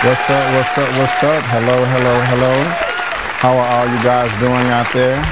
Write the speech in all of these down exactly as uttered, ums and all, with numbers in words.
What's up, what's up, what's up? Hello, hello, hello. How are all you guys doing out there?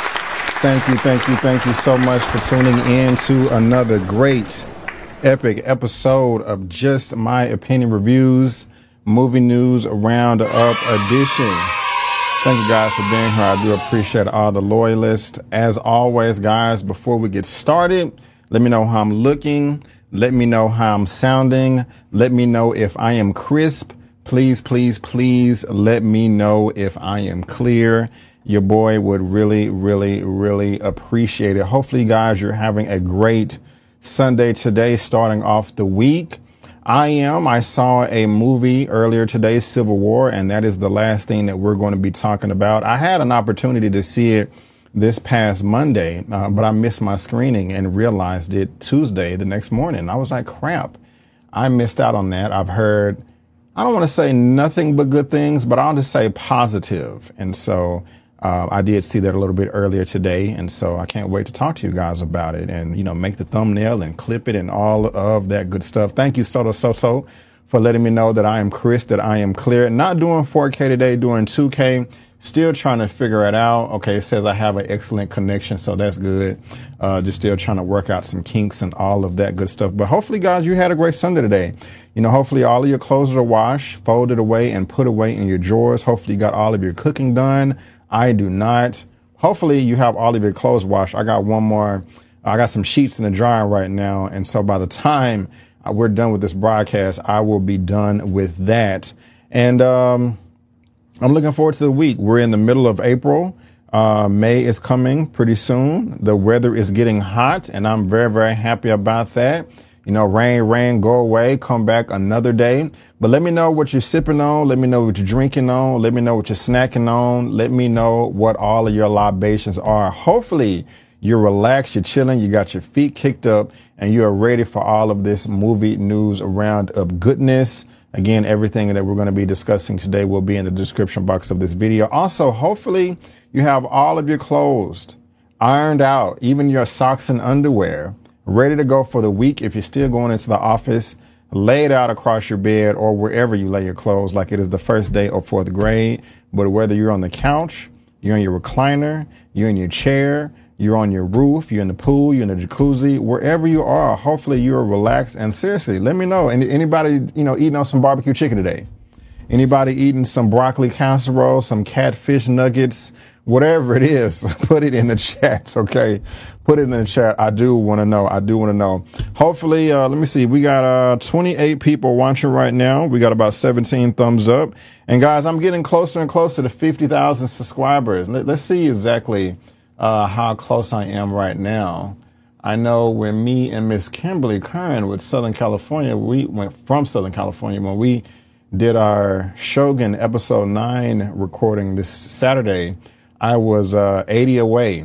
Thank you, thank you, thank you so much for tuning in to another great, epic episode of Just My Opinion Reviews, movie news roundup edition. Thank you guys for being here. I do appreciate all the loyalists. As always, guys, before we get started, let me know how I'm looking. Let me know how I'm sounding. Let me know if I am crisp. Please, please, please let me know if I am clear. Your boy would really, really, really appreciate it. Hopefully, guys, you're having a great Sunday today, starting off the week. I am. I saw a movie earlier today, Civil War, and that is the last thing that we're going to be talking about. I had an opportunity to see it this past Monday, uh, but I missed my screening and realized it Tuesday, the next morning. I was like, crap, I missed out on that. I've heard, I don't want to say nothing but good things, but I'll just say positive. And so uh, I did see that a little bit earlier today. And so I can't wait to talk to you guys about it and, you know, make the thumbnail and clip it and all of that good stuff. Thank you, Soto Soto, for letting me know that I am crisp, that I am clear. Not doing four K today, doing two K. Still trying to figure it out. Okay, it says I have an excellent connection, so that's good. Uh, just still trying to work out some kinks and all of that good stuff. But hopefully, guys, you had a great Sunday today. You know, hopefully all of your clothes are washed, folded away, and put away in your drawers. Hopefully you got all of your cooking done. I do not. Hopefully you have all of your clothes washed. I got one more. I got some sheets in the dryer right now. And so by the time we're done with this broadcast, I will be done with that. And, um, I'm looking forward to the week. We're in the middle of April. Uh, May is coming pretty soon. The weather is getting hot, and I'm very, very happy about that. You know, rain, rain, go away, come back another day. But let me know what you're sipping on. Let me know what you're drinking on. Let me know what you're snacking on. Let me know what all of your libations are. Hopefully, you're relaxed, you're chilling, you got your feet kicked up, and you are ready for all of this movie news roundup goodness. Again, everything that we're going to be discussing today will be in the description box of this video. Also, hopefully you have all of your clothes ironed out, even your socks and underwear, ready to go for the week. If you're still going into the office, lay it out across your bed or wherever you lay your clothes like it is the first day of fourth grade. But whether you're on the couch, you're in your recliner, you're in your chair, you're on your roof, you're in the pool, you're in the jacuzzi, wherever you are, hopefully you're relaxed. And seriously, let me know. And anybody, you know, eating on some barbecue chicken today? Anybody eating some broccoli casserole, some catfish nuggets, whatever it is, put it in the chat, okay? Put it in the chat. I do want to know. I do want to know. Hopefully, uh, let me see. We got uh, twenty-eight people watching right now. We got about seventeen thumbs up. And guys, I'm getting closer and closer to fifty thousand subscribers. Let, let's see exactly Uh, how close I am right now. I know when me and Miss Kimberly Kern with Southern California, we went from Southern California when we did our Shogun episode nine recording this Saturday, I was uh, eighty away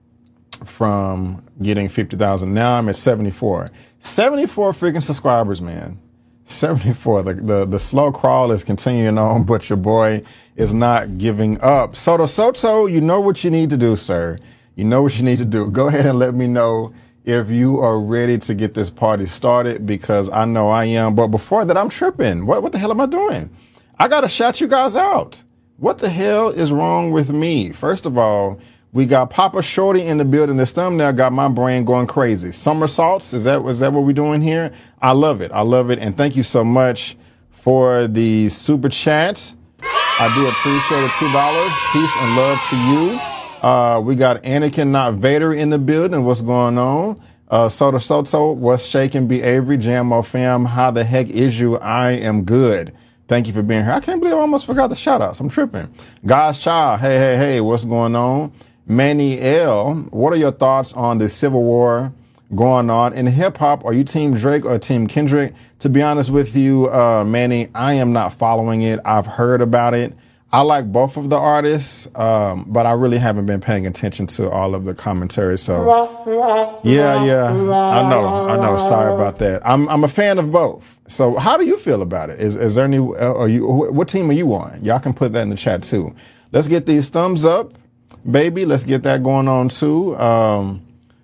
from getting fifty thousand. Now I'm at seventy-four. seventy-four freaking subscribers, man. seventy-four. The, the, the slow crawl is continuing on, but your boy is not giving up. Soto Soto, you know what you need to do, sir. You know what you need to do. Go ahead and let me know if you are ready to get this party started, because I know I am. But before that, I'm tripping. What, what the hell am I doing? I got to shout you guys out. What the hell is wrong with me? First of all, we got Papa Shorty in the building. This thumbnail got my brain going crazy. Somersaults, is that, is that what we're doing here? I love it. I love it. And thank you so much for the super chat. I do appreciate it. two dollars. Peace and love to you. Uh, we got Anakin, not Vader, in the building. What's going on? Uh, Soto Soto, what's shaking? B. Avery, Jammo fam. How the heck is you? I am good. Thank you for being here. I can't believe I almost forgot the shout outs. I'm tripping. God's child. Hey, hey, hey. What's going on? Manny L, what are your thoughts on the Civil War going on in hip hop? Are you Team Drake or Team Kendrick? To be honest with you, uh, Manny, I am not following it. I've heard about it. I like both of the artists, um, but I really haven't been paying attention to all of the commentary. So, yeah, yeah, I know, I know. Sorry about that. I'm I'm a fan of both. So, how do you feel about it? Is is there any? Uh, are you? What team are you on? Y'all can put that in the chat too. Let's get these thumbs up, baby. Let's get that going on too. Um,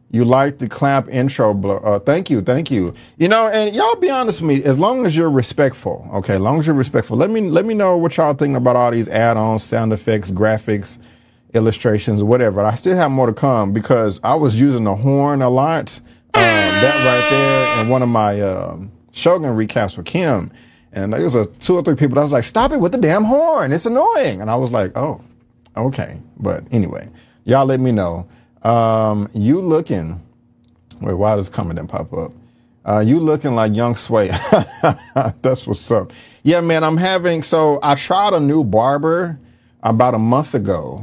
You like the clap intro. Uh, thank you. Thank you. You know, and y'all be honest with me, as long as you're respectful, okay, as long as you're respectful, let me, let me know what y'all thinking about all these add-ons, sound effects, graphics, illustrations, whatever. I still have more to come because I was using the horn a lot. Um, that right there in one of my, um, Shogun recaps with Kim. And there was a two or three people that was like, stop it with the damn horn. It's annoying. And I was like, oh, okay. But anyway, y'all let me know. Um, you looking, wait, why does comment didn't pop up? Uh, you looking like Young Sway. That's what's up. Yeah, man, I'm having, so I tried a new barber about a month ago,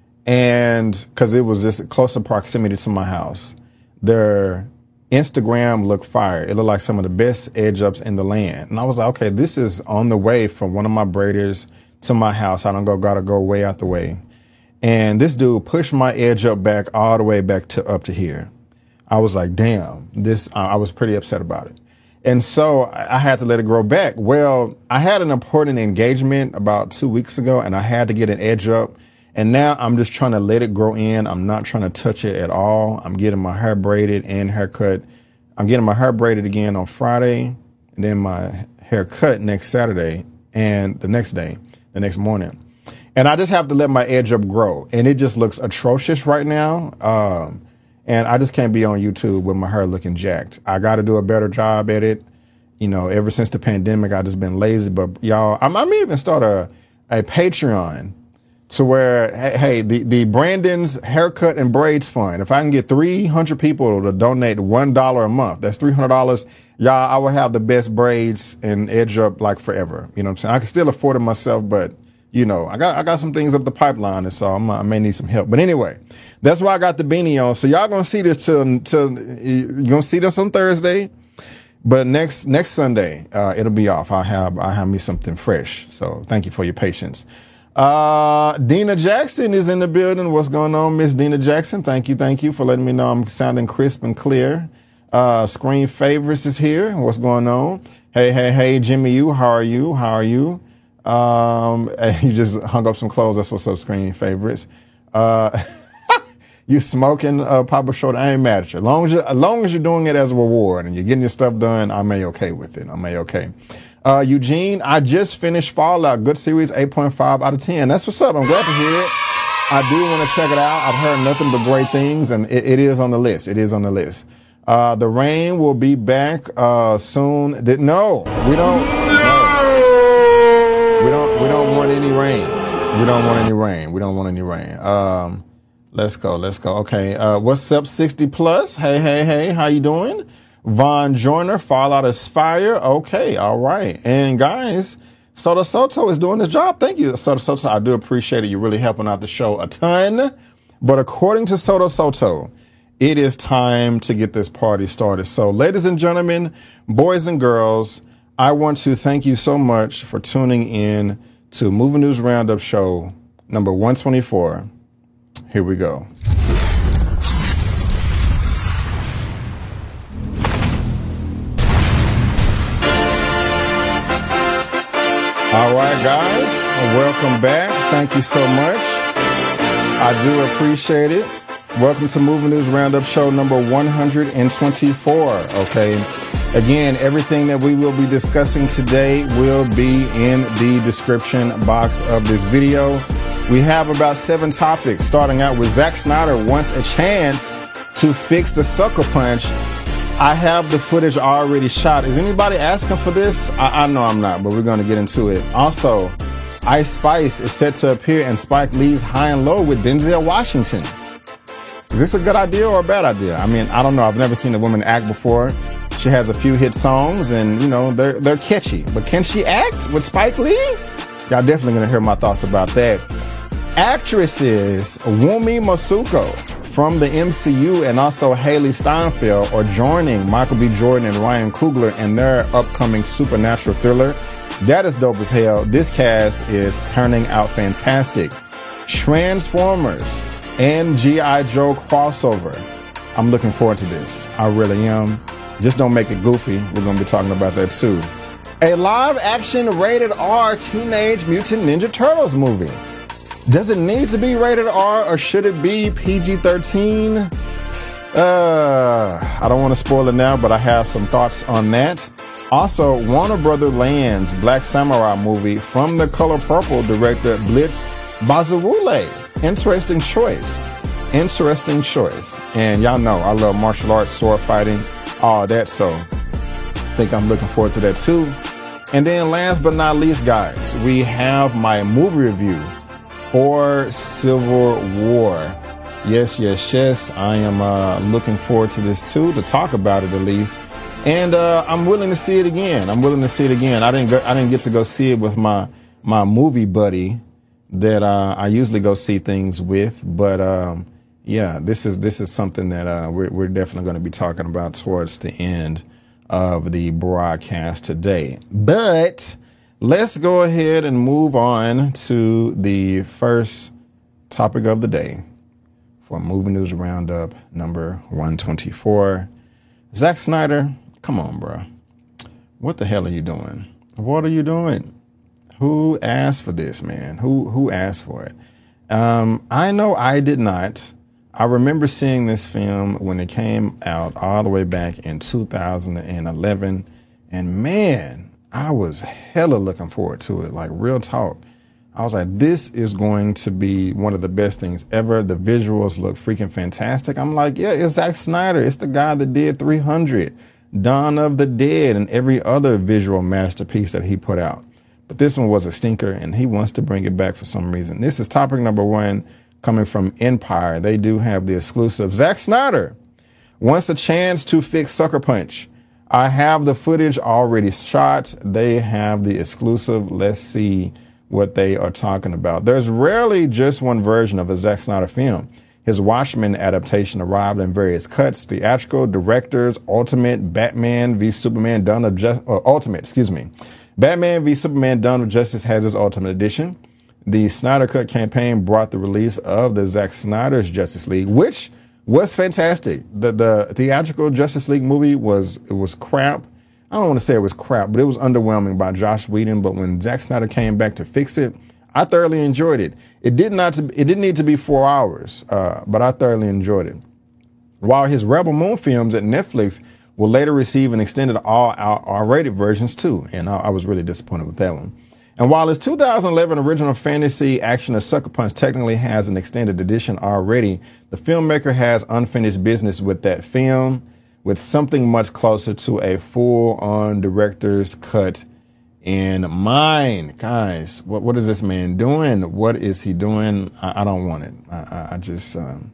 and cause it was just closer proximity to my house. Their Instagram looked fire. It looked like some of the best edge ups in the land. And I was like, okay, this is on the way from one of my braiders to my house. I don't go, gotta go way out the way. And this dude pushed my edge up back all the way back to up to here. I was like, damn, this, uh, I was pretty upset about it. And so I, I had to let it grow back. Well, I had an important engagement about two weeks ago and I had to get an edge up. And now I'm just trying to let it grow in. I'm not trying to touch it at all. I'm getting my hair braided and haircut. I'm getting my hair braided again on Friday and then my hair cut next Saturday and the next day, the next morning. And I just have to let my edge up grow. And it just looks atrocious right now. Um, and I just can't be on YouTube with my hair looking jacked. I got to do a better job at it. You know, ever since the pandemic, I just been lazy. But y'all, I might even start a, a Patreon to where, hey, hey, the, the Brandon's Haircut and Braids Fund, if I can get three hundred people to donate one dollar a month, that's three hundred dollars. Y'all, I will have the best braids and edge up like forever. You know what I'm saying? I can still afford it myself, but you know, I got, I got some things up the pipeline, and so I'm, I may need some help. But anyway, that's why I got the beanie on. So y'all gonna see this till, till, you're gonna see this on Thursday, but next, next Sunday, uh, it'll be off. I'll have, I'll have me something fresh. So thank you for your patience. Uh, Dina Jackson is in the building. What's going on, Miss Dina Jackson? Thank you. Thank you for letting me know I'm sounding crisp and clear. Uh, Screen Favorites is here. What's going on? Hey, hey, hey, Jimmy, you, how are you? How are you? Um, you just hung up some clothes. That's what's up, Screen Favorites. Uh, you smoking, uh, Papa Short. I ain't mad at you. As long as you, as long as you're doing it as a reward and you're getting your stuff done, I'm A-okay with it. I'm A-okay. Uh, Eugene, I just finished Fallout. Good series, eight point five out of ten. That's what's up. I'm glad to hear it. I do want to check it out. I've heard nothing but great things, and it, it is on the list. It is on the list. Uh, the rain will be back, uh, soon. Did, no, we don't. No. We don't, we don't want any rain. We don't want any rain. We don't want any rain. Um, let's go. Let's go. Okay. Uh, what's up, sixty plus? Hey, hey, hey. How you doing? Von Joyner, Fallout is fire. Okay. All right. And guys, Soto Soto is doing his job. Thank you, Soto Soto. I do appreciate it. You're really helping out the show a ton. But according to Soto Soto, it is time to get this party started. So ladies and gentlemen, boys and girls, I want to thank you so much for tuning in to Movie News Roundup show number one twenty-four. Here we go. All right, guys, welcome back. Thank you so much. I do appreciate it. Welcome to Movie News Roundup show number one twenty-four. Okay. Again, everything that we will be discussing today will be in the description box of this video. We have about seven topics, starting out with Zack Snyder wants a chance to fix the Sucker Punch. I have the footage already shot. Is anybody asking for this? I, I know I'm not, but we're going to get into it. Also, Ice Spice is set to appear in Spike Lee's High and Low with Denzel Washington. Is this a good idea or a bad idea? I mean, I don't know. I've never seen a woman act before. She has a few hit songs and, you know, they're, they're catchy. But can she act with Spike Lee? Y'all definitely going to hear my thoughts about that. Actresses Wunmi Mosaku from the M C U and also Haley Steinfeld are joining Michael B. Jordan and Ryan Coogler in their upcoming supernatural thriller. That is dope as hell. This cast is turning out fantastic. Transformers and G I. Joe crossover. I'm looking forward to this. I really am. Just don't make it goofy. We're going to be talking about that too. A live action rated R Teenage Mutant Ninja Turtles movie. Does it need to be rated R or should it be P G thirteen? Uh, I don't want to spoil it now, but I have some thoughts on that. Also, Warner Brother Land's Black Samurai movie from The Color Purple director Blitz Bazawule. Interesting choice. Interesting choice. And y'all know I love martial arts, sword fighting, all that. So I think I'm looking forward to that too. And then last but not least, guys, we have my movie review for Civil War. Yes, yes, yes. I am uh, looking forward to this too, to talk about it at least. And uh, I'm willing to see it again. I'm willing to see it again. I didn't go, I didn't get to go see it with my my movie buddy that uh, I usually go see things with. But um, yeah, this is this is something that uh, we're we're definitely going to be talking about towards the end of the broadcast today. But let's go ahead and move on to the first topic of the day for Movie News Roundup number one twenty-four. Zack Snyder, come on, bro. What the hell are you doing? What are you doing? Who asked for this, man? Who who asked for it? Um, I know I did not. I remember seeing this film when it came out all the way back in two thousand eleven. And man, I was hella looking forward to it. Like, real talk. I was like, this is going to be one of the best things ever. The visuals look freaking fantastic. I'm like, yeah, it's Zack Snyder. It's the guy that did three hundred, Dawn of the Dead, and every other visual masterpiece that he put out. But this one was a stinker, and he wants to bring it back for some reason. This is topic number one coming from Empire. They do have the exclusive. Zack Snyder wants a chance to fix Sucker Punch. I have the footage already shot. They have the exclusive. Let's see what they are talking about. There's rarely just one version of a Zack Snyder film. His Watchmen adaptation arrived in various cuts: theatrical, directors, Ultimate, Batman v Superman, Dawn of Justice, or Ultimate, excuse me. Batman v Superman, Dawn of Justice has its Ultimate Edition. The Snyder Cut campaign brought the release of the Zack Snyder's Justice League, which was fantastic. The the theatrical Justice League movie was it was crap. I don't want to say it was crap, but it was underwhelming by Joss Whedon. But when Zack Snyder came back to fix it, I thoroughly enjoyed it. It did not. To, it didn't need to be four hours, uh, but I thoroughly enjoyed it. While his Rebel Moon films at Netflix will later receive an extended all-out R-rated versions too, and I, I was really disappointed with that one. And while his two thousand eleven original fantasy action of Sucker Punch technically has an extended edition already, the filmmaker has unfinished business with that film, with something much closer to a full-on director's cut in mind. Guys, what what is this man doing? What is he doing? I, I don't want it. I, I, I just, um,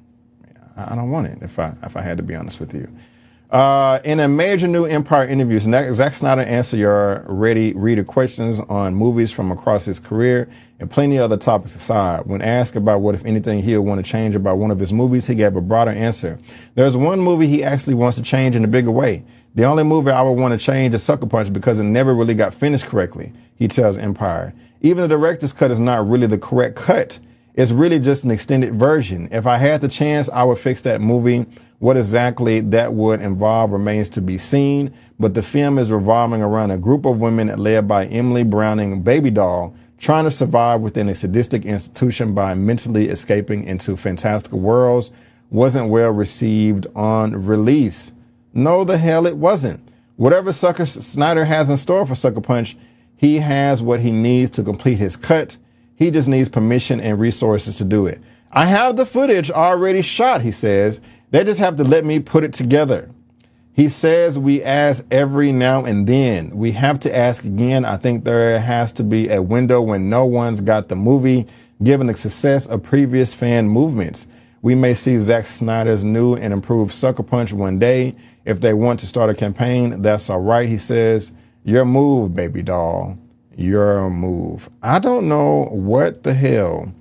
I don't want it, if I if I had to be honest with you. Uh, in a major new Empire interview, Zack Snyder answered your ready reader questions on movies from across his career and plenty of other topics aside. When asked about what, if anything, he'll want to change about one of his movies, he gave a broader answer. There's one movie he actually wants to change in a bigger way. The only movie I would want to change is Sucker Punch because it never really got finished correctly, he tells Empire. Even the director's cut is not really the correct cut. It's really just an extended version. If I had the chance, I would fix that movie. What exactly that would involve remains to be seen, but the film is revolving around a group of women led by Emily Browning Baby Doll trying to survive within a sadistic institution by mentally escaping into fantastical worlds. Wasn't well received on release. No, the hell it wasn't. Whatever Sucker Snyder has in store for Sucker Punch, he has what he needs to complete his cut. He just needs permission and resources to do it. I have the footage already shot, he says. They just have to let me put it together. He says we ask every now and then. We have to ask again. I think there has to be a window when no one's got the movie, given the success of previous fan movements. We may see Zack Snyder's new and improved Sucker Punch one day. If they want to start a campaign, that's all right, he says. Your move, baby doll. Your move. I don't know what the hell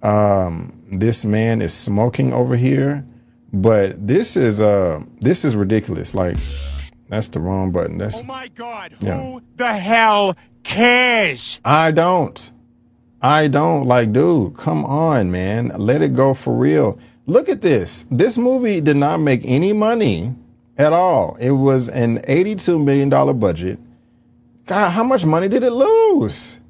um, this man is smoking over here. But this is uh this is ridiculous. Like, that's the wrong button. That's, oh my God, yeah. Who the hell cares? I don't. I don't. Like, dude, come on, man. Let it go for real. Look at this. This movie did not make any money at all. It was an eighty-two million dollars budget. God, how much money did it lose?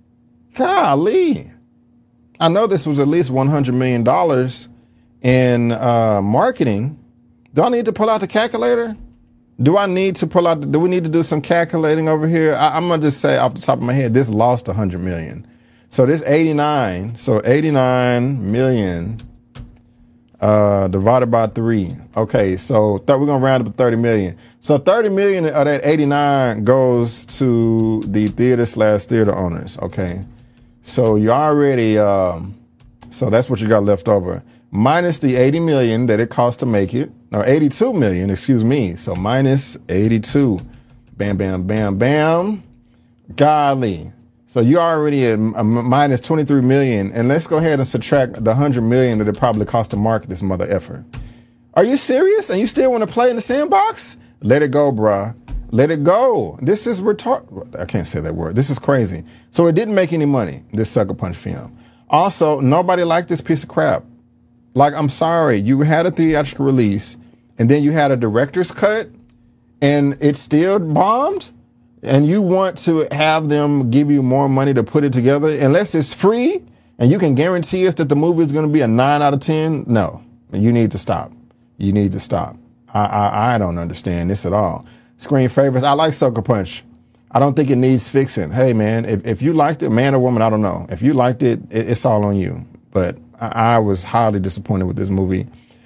Golly. I know this was at least one hundred million dollars in uh, marketing, Do I need to pull out the calculator? Do I need to pull out, the, do we need to do some calculating over here? I, I'm going to just say off the top of my head, this lost one hundred million. So this eighty-nine, so eighty-nine million uh, divided by three. Okay, so th- we're going to round up to thirty million. So thirty million of that eighty-nine goes to the theater slash theater owners. Okay, so you already, um, so that's what you got left over. Minus the eighty million that it cost to make it, or eighty-two million, excuse me. So minus eighty-two. Bam, bam, bam, bam. Golly. So you already at a minus twenty-three million. And let's go ahead and subtract the one hundred million that it probably cost to market this mother effer. Are you serious? And you still want to play in the sandbox? Let it go, bruh. Let it go. This is retard. I can't say that word. This is crazy. So it didn't make any money, this Sucker Punch film. Also, nobody liked this piece of crap. Like, I'm sorry, you had a theatrical release and then you had a director's cut and it still bombed, and you want to have them give you more money to put it together unless it's free and you can guarantee us that the movie is going to be a nine out of ten. No, you need to stop. You need to stop. I, I, I don't understand this at all. Screen favorites. I like Sucker Punch. I don't think it needs fixing. Hey, man, if, if you liked it, man or woman, I don't know. If you liked it, it it's all on you. But I, I was highly disappointed with this movie.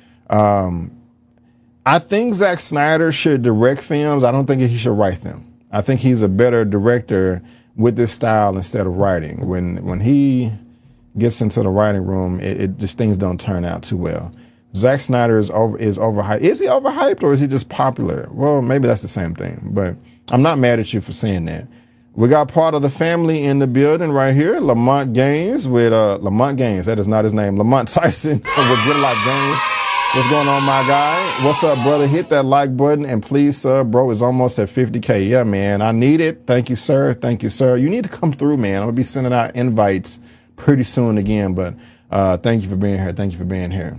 Um, I think Zack Snyder should direct films. I don't think he should write them. I think he's a better director with this style instead of writing. When when he gets into the writing room, it, it just things don't turn out too well. Zack Snyder is over is overhyped. Is he overhyped or is he just popular? Well, maybe that's the same thing. But I'm not mad at you for saying that. We got part of the family in the building right here. Lamont Gaines with uh Lamont Gaines. That is not his name. Lamont Tyson with Good Life Gaines. What's going on, my guy? What's up, brother? Hit that like button and please, sir, bro, is almost at fifty K. Yeah, man, I need it. Thank you, sir. Thank you, sir. You need to come through, man. I'm gonna be sending out invites pretty soon again. But uh thank you for being here. Thank you for being here.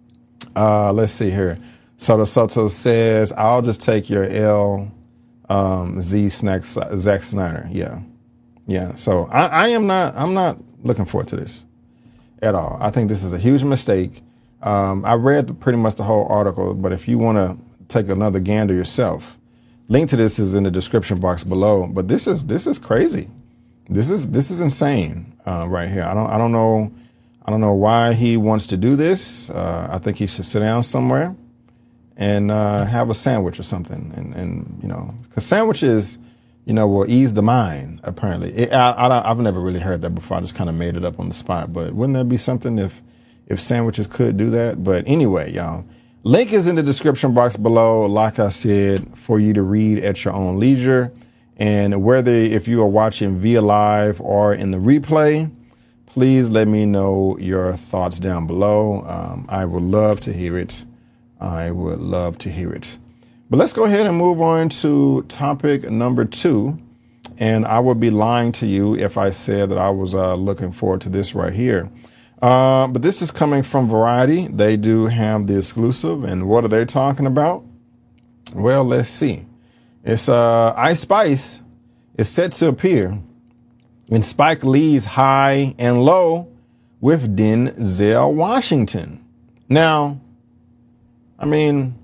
Uh, let's see here. Soto Soto says, I'll just take your L. Um, Z Snacks, Zack Snyder. Yeah. Yeah. So I, I am not, I'm not looking forward to this at all. I think this is a huge mistake. Um, I read pretty much the whole article, but if you want to take another gander yourself, link to this is in the description box below. But this is, this is crazy. This is, this is insane, uh, right here. I don't, I don't know. I don't know why he wants to do this. Uh, I think he should sit down somewhere and uh, have a sandwich or something. And, and you know, because sandwiches, you know, will ease the mind, apparently. It, I, I, I've never really heard that before. I just kind of made it up on the spot. But wouldn't that be something if if sandwiches could do that? But anyway, y'all, link is in the description box below, like I said, for you to read at your own leisure. And whether if you are watching via live or in the replay, please let me know your thoughts down below. Um, I would love to hear it. I would love to hear it. But let's go ahead and move on to topic number two. And I would be lying to you if I said that I was uh, looking forward to this right here. Uh, but this is coming from Variety. They do have the exclusive. And what are they talking about? Well, let's see. It's uh, Ice Spice is set to appear in Spike Lee's High and Low with Denzel Washington. Now, I mean,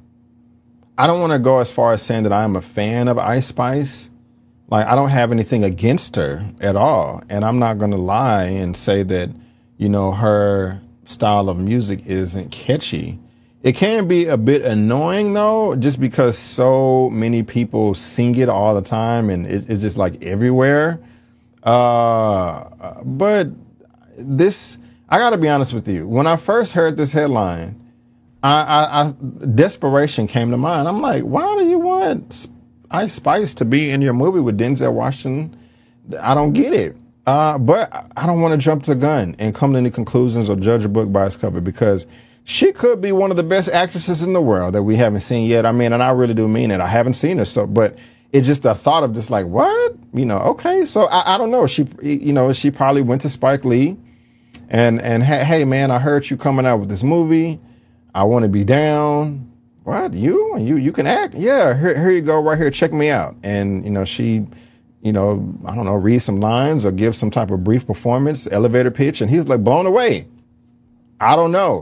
I don't want to go as far as saying that I am a fan of Ice Spice. Like, I don't have anything against her at all. And I'm not going to lie and say that, you know, her style of music isn't catchy. It can be a bit annoying, though, just because so many people sing it all the time and it, it's just like everywhere. Uh, but this, I got to be honest with you. When I first heard this headline, I, I, I desperation came to mind. I'm like, why do you want Ice Spice to be in your movie with Denzel Washington? I don't get it. Uh, but I don't want to jump the gun and come to any conclusions or judge a book by its cover, because she could be one of the best actresses in the world that we haven't seen yet. I mean, and I really do mean it. I haven't seen her. So, but it's just a thought of just like, what? You know, okay. So I, I don't know. She, you know, she probably went to Spike Lee and, and hey, hey, man, I heard you coming out with this movie. I want to be down. What? You? You, you can act? Yeah. Here, here you go right here. Check me out. And, you know, she, you know, I don't know, read some lines or give some type of brief performance, elevator pitch. And he's like blown away. I don't know.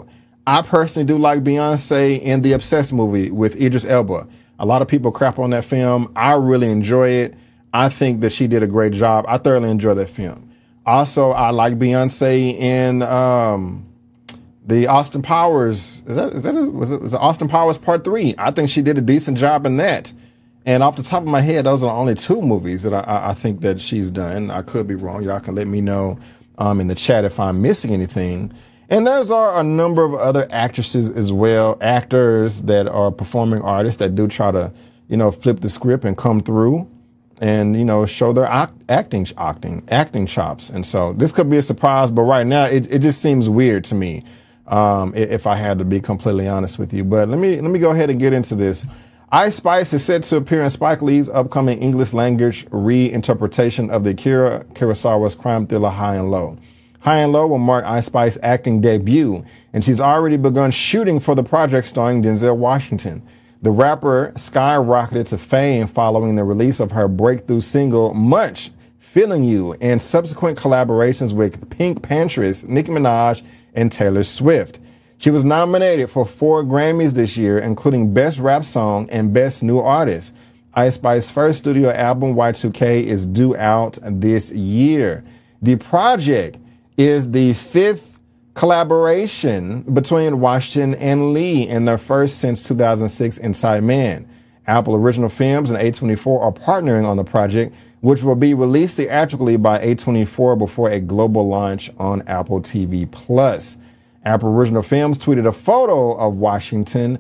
I personally do like Beyonce in the Obsessed movie with Idris Elba. A lot of people crap on that film. I really enjoy it. I think that she did a great job. I thoroughly enjoy that film. Also, I like Beyonce in um, the Austin Powers. Is that, is that was it was it Austin Powers Part Three? I think she did a decent job in that. And off the top of my head, those are the only two movies that I, I think that she's done. I could be wrong. Y'all can let me know um, in the chat if I'm missing anything. And there's are a number of other actresses as well, actors that are performing artists that do try to, you know, flip the script and come through and, you know, show their act, acting, acting, acting chops. And so this could be a surprise, but right now it, it just seems weird to me, um, if I had to be completely honest with you. But let me let me go ahead and get into this. Ice Spice is set to appear in Spike Lee's upcoming English language reinterpretation of the Akira Kurosawa's crime thriller High and Low. High and Low will mark Ice Spice's acting debut, and she's already begun shooting for the project starring Denzel Washington. The rapper skyrocketed to fame following the release of her breakthrough single, Munch, Feeling You, and subsequent collaborations with Pink Panthers, Nicki Minaj, and Taylor Swift. She was nominated for four Grammys this year, including Best Rap Song and Best New Artist. Ice Spice's first studio album, Y two K, is due out this year. The project is the fifth collaboration between Washington and Lee, and their first since two thousand six Inside Man. Apple Original Films and A twenty-four are partnering on the project, which will be released theatrically by A twenty-four before a global launch on Apple T V Plus. Apple Original Films tweeted a photo of Washington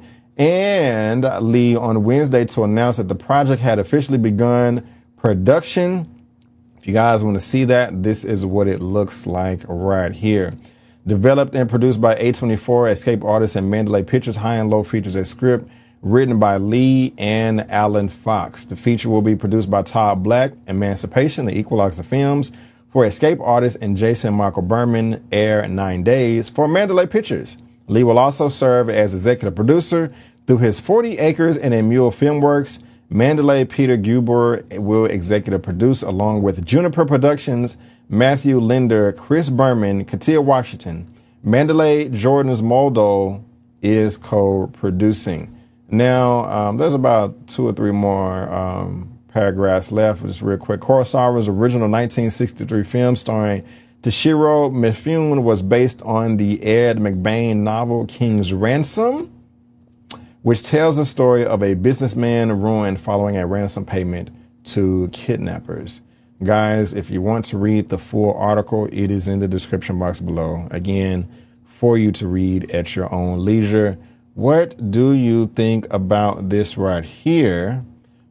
and Lee on Wednesday to announce that the project had officially begun production. If you guys want to see that, this is what it looks like right here. Developed and produced by A twenty-four, Escape Artists, and Mandalay Pictures, High and Low features a script written by Lee and Alan Fox. The feature will be produced by Todd Black, Emancipation, the Equalizer Films, for Escape Artists, and Jason Michael Berman, Air Nine Days, for Mandalay Pictures. Lee will also serve as executive producer through his forty acres and a mule Filmworks. Mandalay Peter Guber will executive produce along with Juniper Productions, Matthew Linder, Chris Berman, Katia Washington. Mandalay Jordan's Moldo is co-producing. Now, um, there's about two or three more um, paragraphs left, just real quick. Kurosawa's original nineteen sixty-three film starring Toshiro Mifune was based on the Ed McBain novel King's Ransom, which tells the story of a businessman ruined following a ransom payment to kidnappers. Guys, if you want to read the full article, it is in the description box below. Again, for you to read at your own leisure. What do you think about this right here?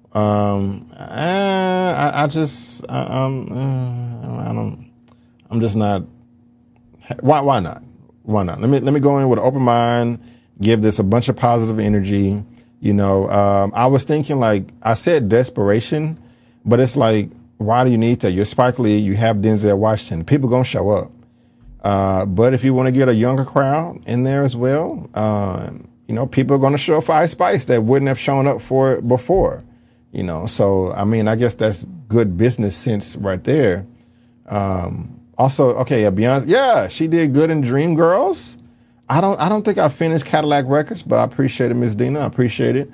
Um, I, I, I just, I, um, uh, I don't, I'm just not. Why? Why not? Why not? Let me let me go in with an open mind. Give this a bunch of positive energy. You know, um, I was thinking, like I said, desperation, but it's like, why do you need that? You're Spike Lee. You have Denzel Washington. People gonna show up. Uh, but if you want to get a younger crowd in there as well, uh, you know, people are gonna show up for Ice Spice that wouldn't have shown up for it before. You know, so I mean, I guess that's good business sense right there. Um, also, okay, yeah, Beyonce, yeah, she did good in Dreamgirls. I don't, I don't think I finished Cadillac Records, but I appreciate it, Miss Dina. I appreciate it.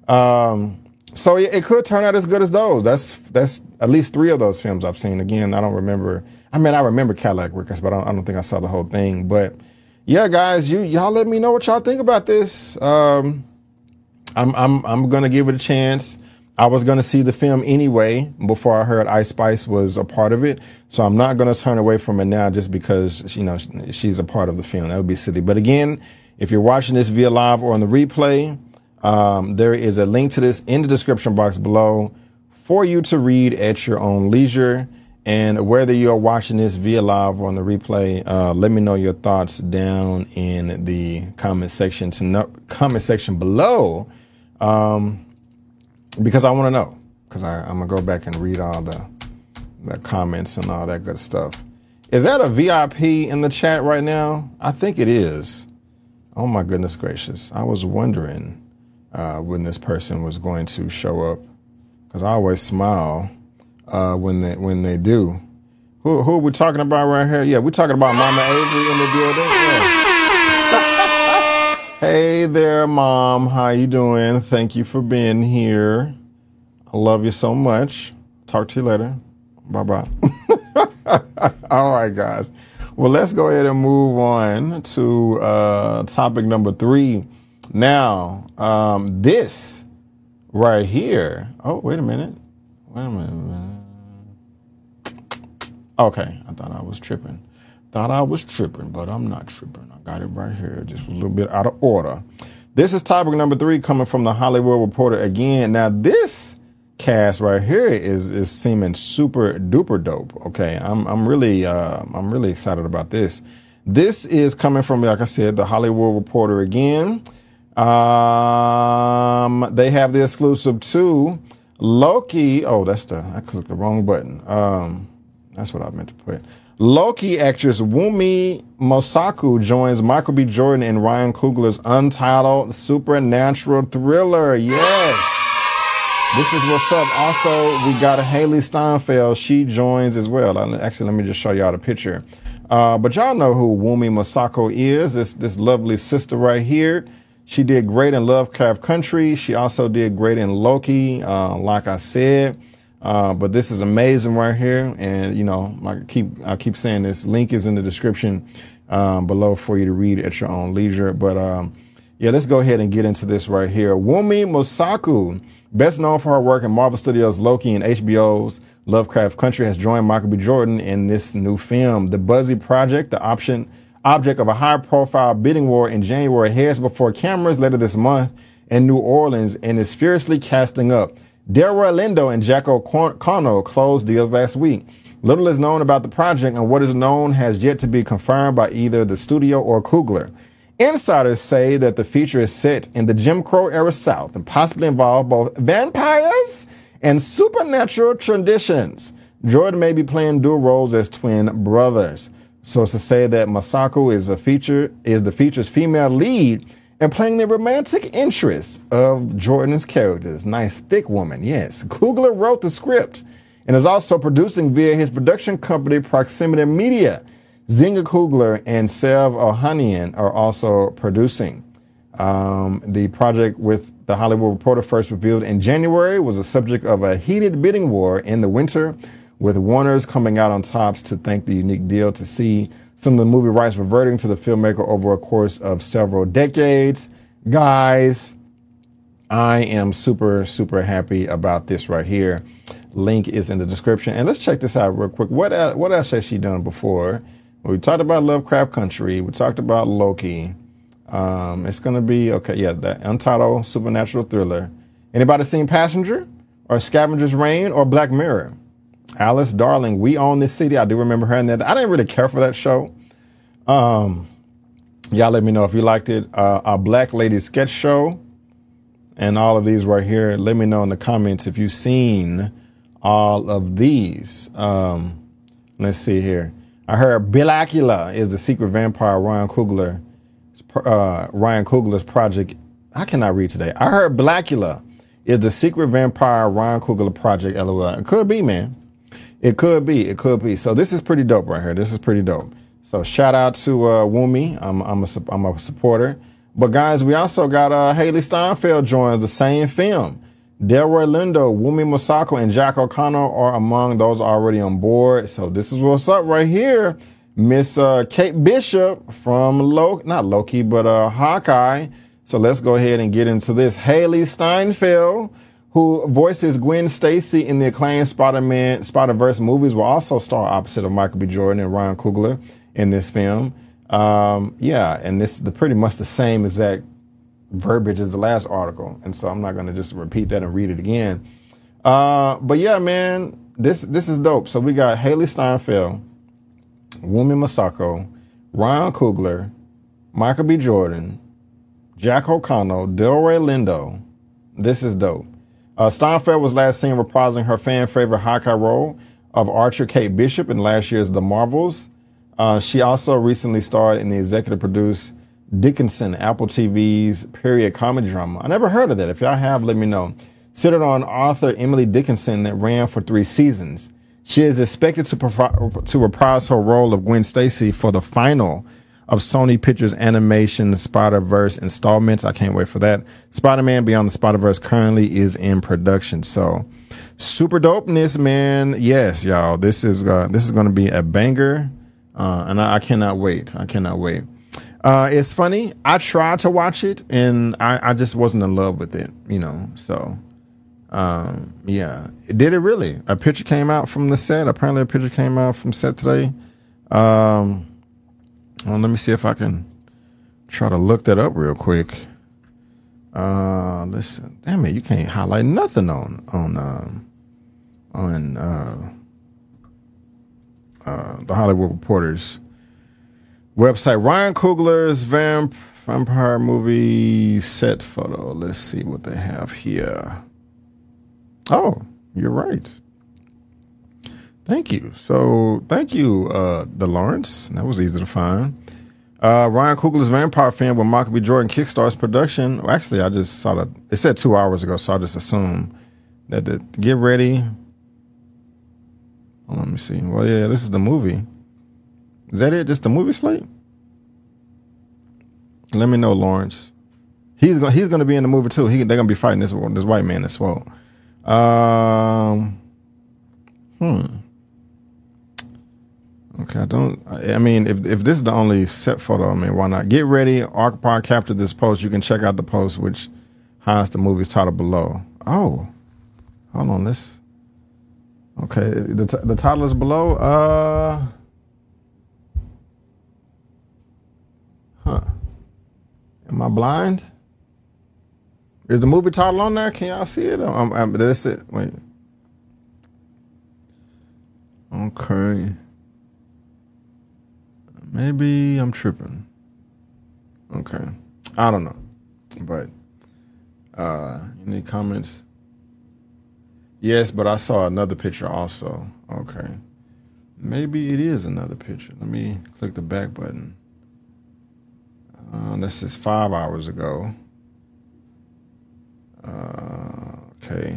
Um, so yeah, it could turn out as good as those. That's that's at least three of those films I've seen. Again, I don't remember. I mean, I remember Cadillac Records, but I don't, I don't think I saw the whole thing. But yeah, guys, you y'all let me know what y'all think about this. Um, I'm I'm I'm gonna give it a chance. I was going to see the film anyway before I heard Ice Spice was a part of it. So I'm not going to turn away from it now just because, you know, she's a part of the film. That would be silly. But again, if you're watching this via live or on the replay, um, there is a link to this in the description box below for you to read at your own leisure. And whether you're watching this via live or on the replay, uh, let me know your thoughts down in the comment section to no- comment section below. Um, Because I want to know, because I'm going to go back and read all the, the comments and all that good stuff. Is that a V I P in the chat right now? I think it is. Oh, my goodness gracious. I was wondering uh, when this person was going to show up, because I always smile uh, when they when they do. Who, who are we talking about right here? Yeah, we're talking about Mama Avery in the building. Yeah. Hey there, Mom. How you doing? Thank you for being here. I love you so much. Talk to you later. Bye-bye. All right, guys. Well, let's go ahead and move on to uh, topic number three. Now, um, this right here. Oh, wait a minute. Wait a minute. Okay, I thought I was tripping. Thought I was tripping, but I'm not tripping. I got it right here. Just a little bit out of order. This is topic number three coming from the Hollywood Reporter again. Now, this cast right here is is seeming super duper dope. Okay, I'm I'm really uh, I'm really excited about this. This is coming from, like I said, the Hollywood Reporter again. Um, they have the exclusive to Loki. Oh, that's the I clicked the wrong button. Um, that's what I meant to put. Loki actress Wunmi Mosaku joins Michael B. Jordan in Ryan Coogler's untitled supernatural thriller. Yes. This is what's up. Also, we got a Haley Steinfeld. She joins as well. Actually, let me just show y'all the picture. Uh, but y'all know who Wunmi Mosaku is. This this lovely sister right here. She did great in Lovecraft Country. She also did great in Loki, uh, like I said. Uh, but this is amazing right here. And, you know, I keep I keep saying this. Link is in the description um, below for you to read at your own leisure. But, um, yeah, let's go ahead and get into this right here. Wunmi Mosaku, best known for her work in Marvel Studios' Loki and H B O's Lovecraft Country, has joined Michael B. Jordan in this new film. The buzzy project, the option object of a high-profile bidding war in January, heads before cameras later this month in New Orleans and is fiercely casting up. Delroy Lindo and Jack O'Connell closed deals last week. Little is known about the project, and what is known has yet to be confirmed by either the studio or Coogler. Insiders say that the feature is set in the Jim Crow era South and possibly involve both vampires and supernatural traditions. Jordan may be playing dual roles as twin brothers. Sources say that Mosaku is a feature is the feature's female lead and playing the romantic interests of Jordan's characters. Nice thick woman, yes. Coogler wrote the script and is also producing via his production company Proximity Media. Zinga Coogler and Sev Ohanian are also producing. Um, the project, with the Hollywood Reporter first revealed in January, was the subject of a heated bidding war in the winter, with Warner's coming out on tops to thank the unique deal to see some of the movie rights reverting to the filmmaker over a course of several decades. Guys, I am super, super happy about this right here. Link is in the description. And let's check this out real quick. What, uh, what else has she done before? We talked about Lovecraft Country. We talked about Loki. Um, it's going to be, okay, yeah, that untitled supernatural thriller. Anybody seen Passenger or Scavenger's Reign or Black Mirror? Alice Darling, We Own This City. I do remember her in that. I didn't really care for that show. Um, y'all let me know if you liked it. Uh, a Black Lady Sketch Show and all of these right here. Let me know in the comments if you've seen all of these. Um, let's see here. I heard Billacula is the secret vampire Ryan Coogler, uh, Ryan Coogler's project. I cannot read today. I heard Blackula is the secret vampire Ryan Coogler project. L O L. It could be, man. It could be. It could be. So this is pretty dope right here. This is pretty dope. So shout out to uh, Wunmi. I'm, I'm, a, I'm a supporter. But guys, we also got uh, Haley Steinfeld joining the same film. Delroy Lindo, Wunmi Mosaku, and Jack O'Connell are among those already on board. So this is what's up right here. Miss uh, Kate Bishop from Loki, not Loki, but uh, Hawkeye. So let's go ahead and get into this. Haley Steinfeld, who voices Gwen Stacy in the acclaimed Spider-Man, Spider-Verse movies, will also star opposite of Michael B. Jordan and Ryan Coogler in this film. Um, yeah, and this is the, pretty much the same exact verbiage as the last article. And so I'm not going to just repeat that and read it again. Uh, but yeah, man, this this is dope. So we got Haley Steinfeld, Wunmi Mosaku, Ryan Coogler, Michael B. Jordan, Jack O'Connell, Delroy Lindo. This is dope. Uh, Steinfeld was last seen reprising her fan favorite Hawkeye role of Archer Kate Bishop in last year's The Marvels. Uh, she also recently starred in the executive produced Dickinson, Apple T V's period comedy drama. I never heard of that. If y'all have, let me know. Centered on author Emily Dickinson that ran for three seasons. She is expected to, profi- to reprise her role of Gwen Stacy for the final of Sony Pictures Animation Spider-Verse installments. I can't wait for that. Spider-Man Beyond the Spider-Verse currently is in production. So super dopeness, man. Yes, y'all. This is uh, this is going to be a banger, uh, and I, I cannot wait. I cannot wait. Uh, it's funny. I tried to watch it, and I, I just wasn't in love with it, you know. So, um, yeah. Did it really? A picture came out from the set. Apparently, a picture came out from set today. Um, well, let me see if I can try to look that up real quick. Uh, listen, damn it, you can't highlight nothing on on uh, on uh, uh, the Hollywood Reporter's website. Ryan Coogler's vamp, vampire movie set photo. Let's see what they have here. Oh, you're right. Thank you. So, thank you, uh, DeLawrence. That was easy to find. Uh, Ryan Coogler's vampire film with Michael B. Jordan kickstarts production. Well, actually, I just saw that. It said two hours ago, so I just assumed that the get ready. Oh, let me see. Well, yeah, this is the movie. Is that it? Just the movie slate? Let me know, Lawrence. He's going. He's going to be in the movie too. He, they're going to be fighting this this white man as well. Um. Hmm. Okay, I don't. I mean, if if this is the only set photo, I mean, why not? Get ready. Occupy captured this post. You can check out the post, which hides the movie's title below. Oh, hold on. This. Okay, the t- the title is below. Uh. Huh. Am I blind? Is the movie title on there? Can y'all see it? Um, um, that's it. Wait. Okay. Maybe I'm tripping. Okay. I don't know. But, uh, any comments? Yes, but I saw another picture also. Okay. Maybe it is another picture. Let me click the back button. Uh, this is five hours ago. Uh, okay.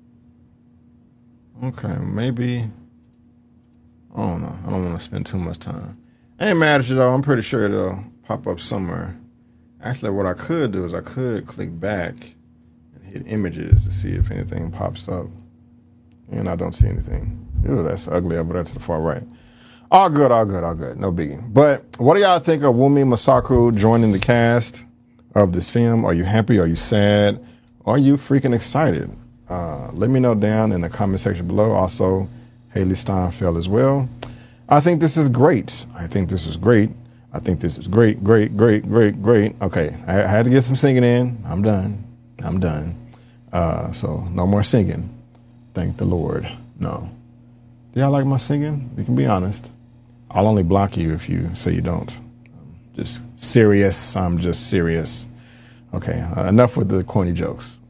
Okay, maybe. I don't know. I don't want to spend too much time. Ain't mad at you though. I'm pretty sure it'll pop up somewhere. Actually, what I could do is I could click back and hit images to see if anything pops up. And I don't see anything. Ew, that's ugly over there to the far right. All good, all good, all good. No biggie. But what do y'all think of Wunmi Mosaku joining the cast of this film? Are you happy? Are you sad? Are you freaking excited? Uh, let me know down in the comment section below. Also, Haley Steinfeld as well. I think this is great. I think this is great. I think this is great, great, great, great, great. Okay, I, I had to get some singing in. I'm done. I'm done. Uh, so no more singing. Thank the Lord. No. Do y'all like my singing? You can be honest. I'll only block you if you say you don't. I'm just serious. I'm just serious. Okay, uh, enough with the corny jokes.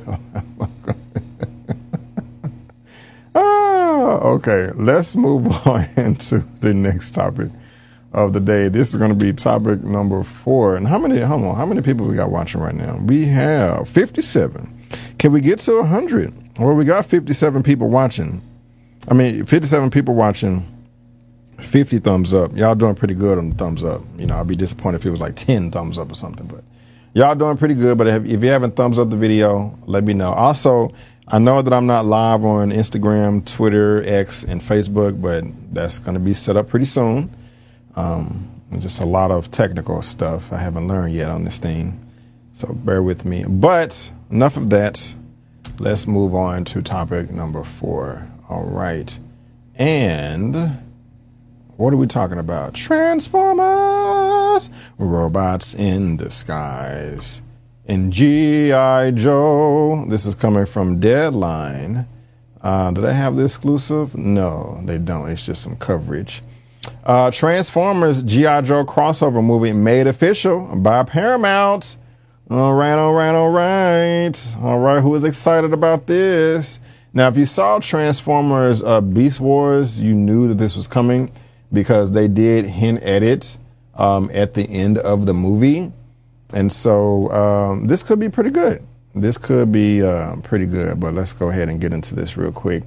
ah, okay, let's move on into the next topic of the day. This is going to be topic number four. And how many, hold on, how many people we got watching right now? We have fifty-seven. Can we get to one hundred? Well, we got fifty-seven people watching. I mean, fifty-seven people watching, fifty thumbs up. Y'all doing pretty good on the thumbs up. You know, I'd be disappointed if it was like ten thumbs up or something, but y'all doing pretty good. But if, if you haven't thumbs up the video, let me know. Also, I know that I'm not live on Instagram, Twitter, X, and Facebook, but that's going to be set up pretty soon. Um, just a lot of technical stuff I haven't learned yet on this thing, so bear with me. But enough of that. Let's move on to topic number four. All right. And what are we talking about? Transformers, robots in disguise. And G I. Joe, this is coming from Deadline. Uh, do they have the exclusive? No, they don't. It's just some coverage. Uh, Transformers G I. Joe crossover movie made official by Paramount. All right, all right, all right. All right, who is excited about this? Now, if you saw Transformers uh, Beast Wars, you knew that this was coming because they did hint at it um, at the end of the movie. And so um, this could be pretty good. This could be uh, pretty good, but let's go ahead and get into this real quick.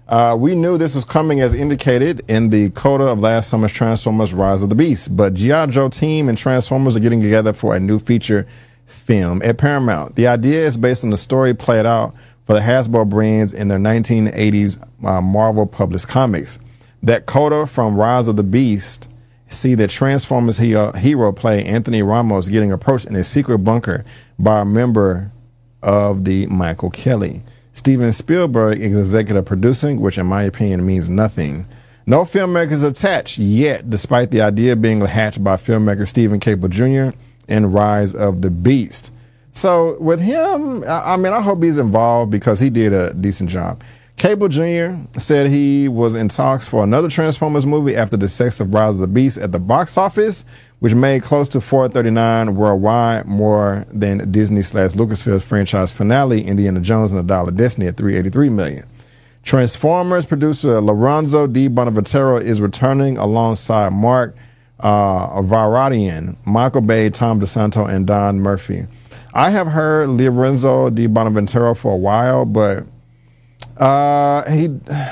Uh, we knew this was coming as indicated in the coda of last summer's Transformers Rise of the Beast, but G I. Joe team and Transformers are getting together for a new feature film at Paramount. The idea is based on the story played out for the Hasbro brands in their nineteen eighties uh, Marvel published comics. That coda from Rise of the Beast see the Transformers hero, hero play Anthony Ramos getting approached in a secret bunker by a member of the Michael Kelly. Steven Spielberg is executive producing, which in my opinion means nothing. No filmmakers attached yet, despite the idea being hatched by filmmaker Stephen Cable Junior in Rise of the Beast. So with him, I mean, I hope he's involved because he did a decent job. Cable Junior said he was in talks for another Transformers movie after the success of Rise of the Beast at the box office, which made close to four thirty-nine worldwide, more than Disney slash Lucasfilm's franchise finale, Indiana Jones and the Dial of Destiny, at three eighty-three million. Transformers producer Lorenzo Di Bonaventura is returning alongside Mark uh, Varadian, Michael Bay, Tom DeSanto, and Don Murphy. I have heard Lorenzo Di Bonaventura for a while, but uh, he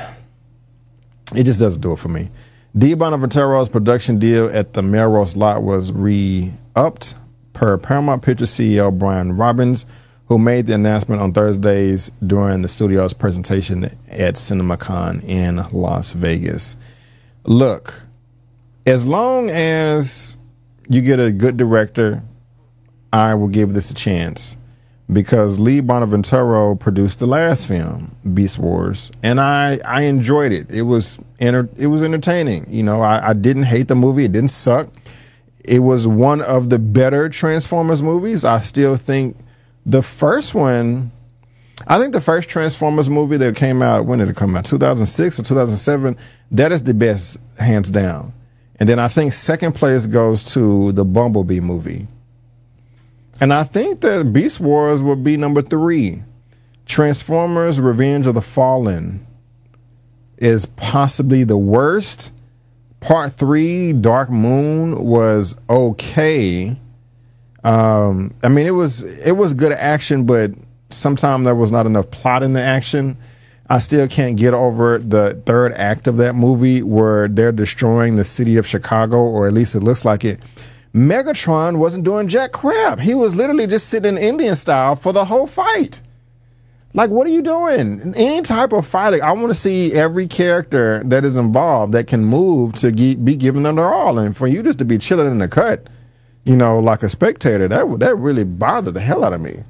he just doesn't do it for me. Di Bonaventura's production deal at the Melrose lot was re-upped per Paramount Pictures C E O Brian Robbins, who made the announcement on Thursdays during the studio's presentation at CinemaCon in Las Vegas. Look, as long as you get a good director, I will give this a chance, because Lee Bonaventura produced the last film, Beast Wars, and I, I enjoyed it. It was enter, it was entertaining. You know, I, I didn't hate the movie. It didn't suck. It was one of the better Transformers movies. I still think the first one, I think the first Transformers movie that came out, when did it come out? two thousand six or two thousand seven? That is the best, hands down. And then I think second place goes to the Bumblebee movie. And I think that Beast Wars would be number three. Transformers Revenge of the Fallen is possibly the worst. Part three, Dark Moon, was okay. Um, I mean, it was it was good action, but sometimes there was not enough plot in the action. I still can't get over the third act of that movie where they're destroying the city of Chicago, or at least it looks like it. Megatron wasn't doing jack crap. He was literally just sitting Indian style for the whole fight. Like, what are you doing? Any type of fighting, I want to see every character that is involved that can move to ge- be given them their all. And for you just to be chilling in the cut, you know, like a spectator, that that really bothered the hell out of me.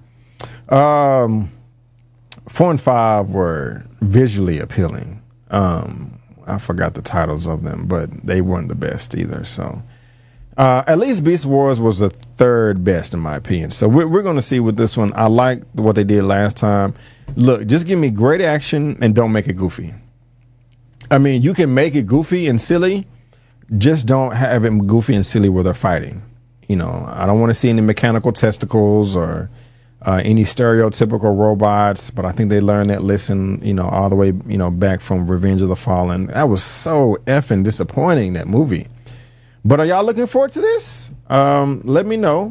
Um, four and five were visually appealing. Um, I forgot the titles of them, but they weren't the best either. So. Uh, at least Beast Wars was the third best in my opinion. So we're, we're going to see with this one. I like what they did last time. Look, just give me great action and don't make it goofy. I mean, you can make it goofy and silly. Just don't have it goofy and silly where they're fighting. You know, I don't want to see any mechanical testicles or uh, any stereotypical robots, but I think they learned that lesson, you know, all the way, you know, back from Revenge of the Fallen. That was so effing disappointing, that movie. But are y'all looking forward to this? Um, let me know.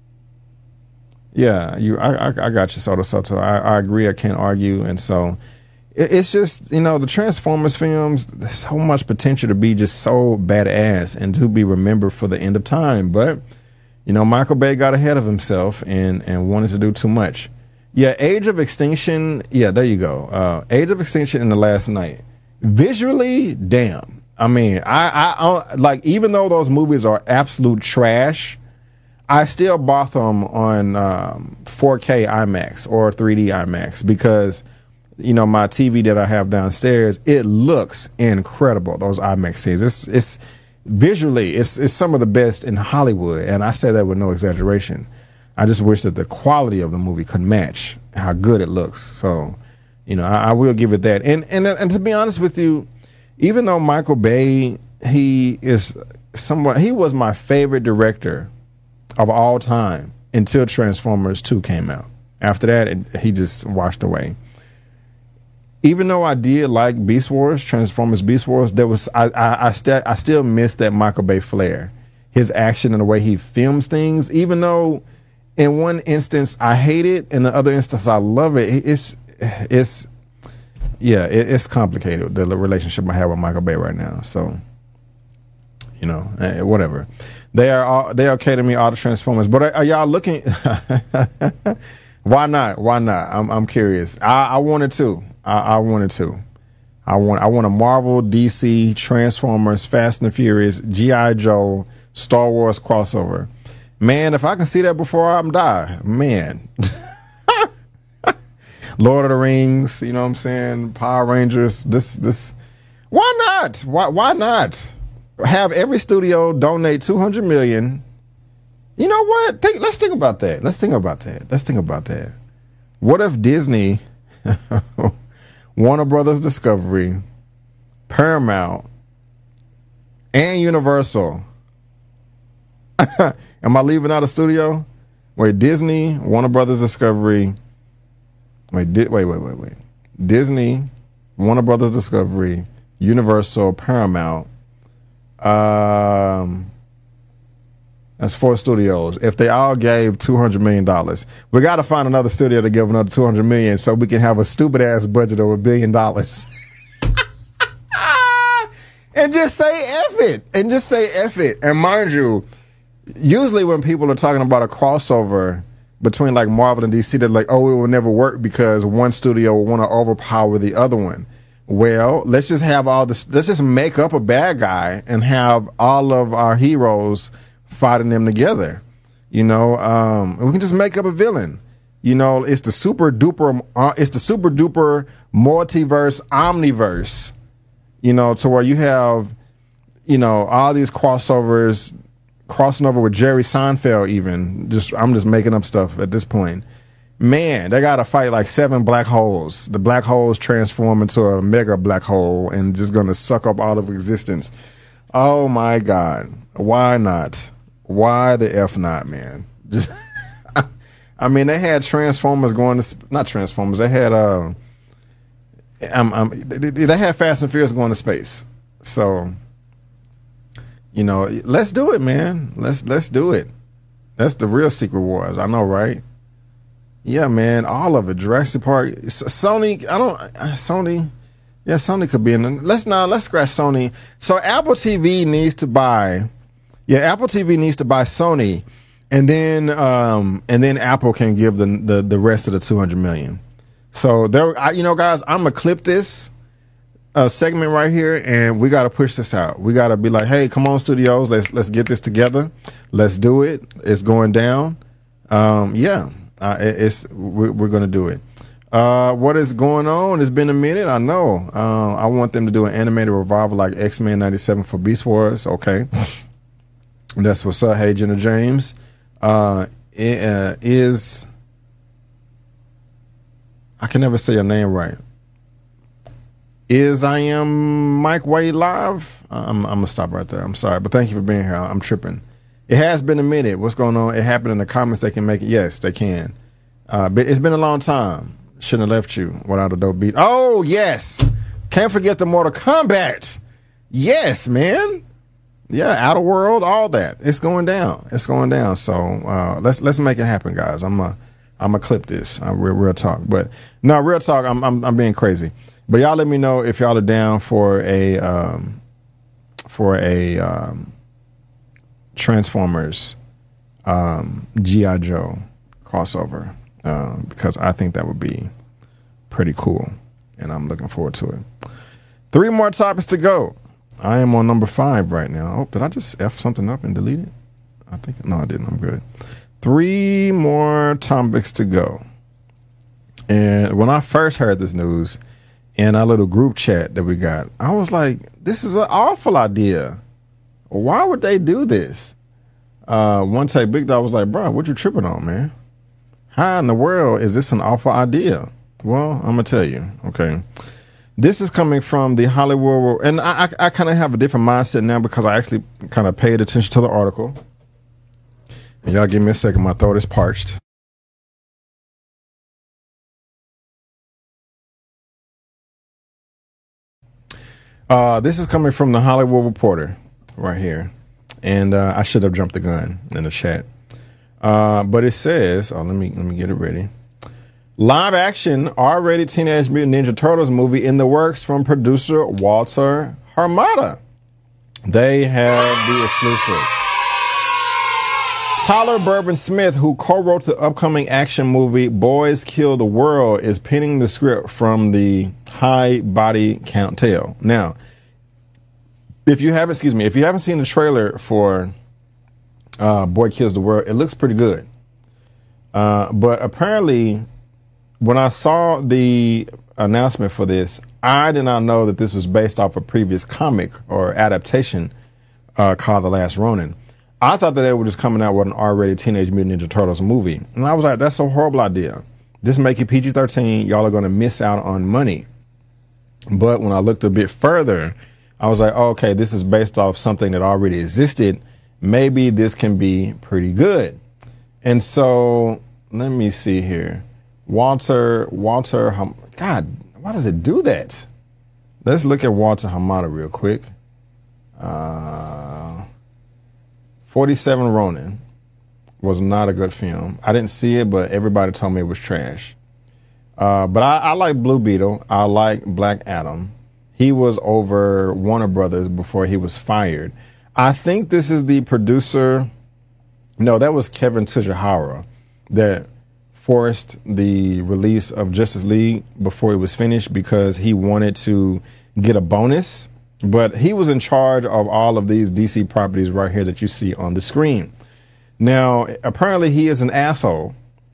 Yeah, you. I, I, I got you, Soto Soto. I, I agree. I can't argue. And so it, it's just, you know, the Transformers films, there's so much potential to be just so badass and to be remembered for the end of time. But, you know, Michael Bay got ahead of himself and, and wanted to do too much. Yeah, Age of Extinction. Yeah, there you go. Uh, Age of Extinction in the Last Night. Visually, damn. I mean, I, I, I like, even though those movies are absolute trash, I still bought them on um, four K IMAX or three D IMAX because, you know, my T V that I have downstairs, it looks incredible. Those IMAX scenes, it's it's visually, it's it's some of the best in Hollywood, and I say that with no exaggeration. I just wish that the quality of the movie could match how good it looks. So, you know, I, I will give it that. And and and to be honest with you, even though Michael Bay, he is somewhat, he was my favorite director of all time until Transformers two came out. After that, it, he just washed away. Even though I did like Beast Wars, Transformers Beast Wars, there was I I, I still I still miss that Michael Bay flair, his action and the way he films things. Even though in one instance I hate it, in the other instance I love it. It's it's. yeah, it, it's complicated, the relationship I have with Michael Bay right now. So, you know, eh, whatever. They are all, they okay to me, all the Transformers. But are, are y'all looking? Why not? Why not? I'm I'm curious. I, I wanted to. I, I wanted to. I want I want a Marvel, D C, Transformers, Fast and the Furious, G I. Joe, Star Wars crossover. Man, if I can see that before I'm die, man. Lord of the Rings, you know what I'm saying? Power Rangers. This this. Why not? Why why not? Have every studio donate two hundred million. You know what? Think, let's think about that. Let's think about that. Let's think about that. What if Disney, Warner Brothers Discovery, Paramount, and Universal? Am I leaving out a studio? Wait, Disney, Warner Brothers Discovery. Wait, di- wait, wait, wait, wait. Disney, Warner Brothers Discovery, Universal, Paramount. Um, that's four studios. If they all gave two hundred million dollars, we got to find another studio to give another two hundred million dollars so we can have a stupid ass budget of a billion dollars. And just say F it. And just say F it. And mind you, usually when people are talking about a crossover between like Marvel and D C, they're like, oh, it will never work because one studio will want to overpower the other one. Well, let's just have all this, let's just make up a bad guy and have all of our heroes fighting them together. You know, um, we can just make up a villain. You know, it's the super duper, uh, it's the super duper multiverse, omniverse, you know, to where you have, you know, all these crossovers, crossing over with Jerry Seinfeld even. Just I'm just making up stuff at this point. Man, they got to fight like seven black holes. The black holes transform into a mega black hole and just going to suck up all of existence. Oh my God. Why not? Why the F not, man? Just, I mean, they had Transformers going to, not Transformers, they had, uh, I'm, I'm, they, they had Fast and Furious going to space. So, you know, let's do it, man. Let's, let's do it. That's the real Secret Wars. I know, right? Yeah, man, all of it. Jurassic Park, Sony. I don't. Sony. Yeah, Sony could be in. The, let's now. Let's scratch Sony. So Apple T V needs to buy. Yeah, Apple T V needs to buy Sony, and then um and then Apple can give the the, the rest of the two hundred million. So there, I, you know, guys, I'm gonna clip this uh, segment right here, and we got to push this out. We got to be like, hey, come on, studios, let's let's get this together. Let's do it. It's going down. Um, yeah. Uh, it, it's we're, we're gonna do it. Uh, what is going on? It's been a minute. I know. Uh, I want them to do an animated revival like X-Men ninety-seven for Beast Wars. Okay, that's what's up. Hey, Jenna James. Uh, it, uh, is I can never say your name right. Is I am Mike Wade live? I'm, I'm gonna stop right there. I'm sorry, but thank you for being here. I'm tripping. It has been a minute. What's going on? It happened in the comments. They can make it. Yes, they can. Uh, but it's been a long time. Shouldn't have left you without a dope beat. Oh, yes. Can't forget the Mortal Kombat. Yes, man. Yeah, Outer World, all that. It's going down. It's going down. So uh, let's let's make it happen, guys. I'm a, I'm gonna clip this. Uh, real, real talk. But no, real talk. I'm I'm I'm being crazy. But y'all let me know if y'all are down for a um, for a um, Transformers um, G I. Joe crossover, um, because I think that would be pretty cool, and I'm looking forward to it. Three more topics to go. I am on number five right now. Oh, did I just F something up and delete it? I think, no, I didn't. I'm good. Three more topics to go. And when I first heard this news in our little group chat that we got, I was like, this is an awful idea. Why would they do this? Uh, one day, Big Dog was like, bro, what you tripping on, man? How in the world is this an awful idea? Well, I'm going to tell you, okay? This is coming from the Hollywood, and I, I, I kind of have a different mindset now because I actually kind of paid attention to the article. And y'all give me a second, my throat is parched. Uh, this is coming from the Hollywood Reporter right here. And uh, I should have jumped the gun in the chat. Uh, but it says, oh, let me let me get it ready. Live action R-rated Teenage Mutant Ninja Turtles movie in the works from producer Walter Hamada. They have the exclusive. Tyler Burban Smith, who co-wrote the upcoming action movie Boys Kill the World, is penning the script from the High Body Count tale. Now, if you haven't, excuse me, if you haven't seen the trailer for uh, Boy Kills the World, it looks pretty good. Uh, but apparently, when I saw the announcement for this, I did not know that this was based off a previous comic or adaptation uh, called The Last Ronin. I thought that they were just coming out with an R-rated Teenage Mutant Ninja Turtles movie. And I was like, that's a horrible idea. This make it P G thirteen. Y'all are going to miss out on money. But when I looked a bit further, I was like, oh, okay, this is based off something that already existed. Maybe this can be pretty good. And so let me see here. Walter, Walter, God, why does it do that? Let's look at Walter Hamada real quick. Uh, forty-seven Ronin was not a good film. I didn't see it, but everybody told me it was trash. Uh, but I, I like Blue Beetle. I like Black Adam. He was over Warner Brothers before he was fired. I think this is the producer. No, that was Kevin Tsujihara that forced the release of Justice League before it was finished because he wanted to get a bonus. But he was in charge of all of these D C properties right here that you see on the screen. Now, apparently he is an asshole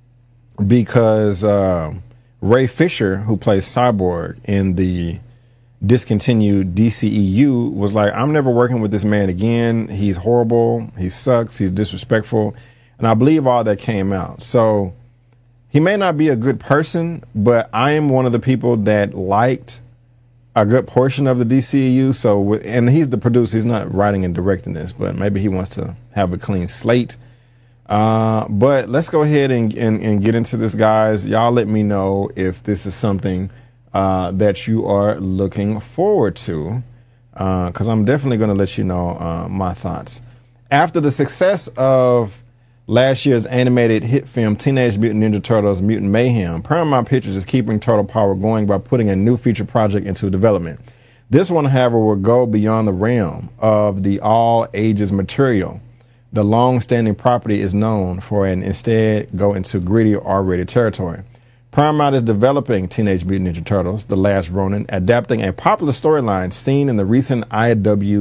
because uh, Ray Fisher, who plays Cyborg in the discontinued D C E U, was like, I'm never working with this man again. He's horrible. He sucks. He's disrespectful. And I believe all that came out. So he may not be a good person, but I am one of the people that liked a good portion of the D C E U. So, and he's the producer. He's not writing and directing this, but maybe he wants to have a clean slate. Uh, but let's go ahead and, and, and get into this, guys. Y'all let me know if this is something uh, that you are looking forward to, because uh, I'm definitely going to let you know uh, my thoughts. After the success of last year's animated hit film Teenage Mutant Ninja Turtles Mutant Mayhem, Paramount Pictures is keeping Turtle Power going by putting a new feature project into development. This one, however, will go beyond the realm of the all-ages material. The long-standing property is known for and instead go into gritty R-rated territory. Paramount is developing Teenage Mutant Ninja Turtles, The Last Ronin, adapting a popular storyline seen in the recent I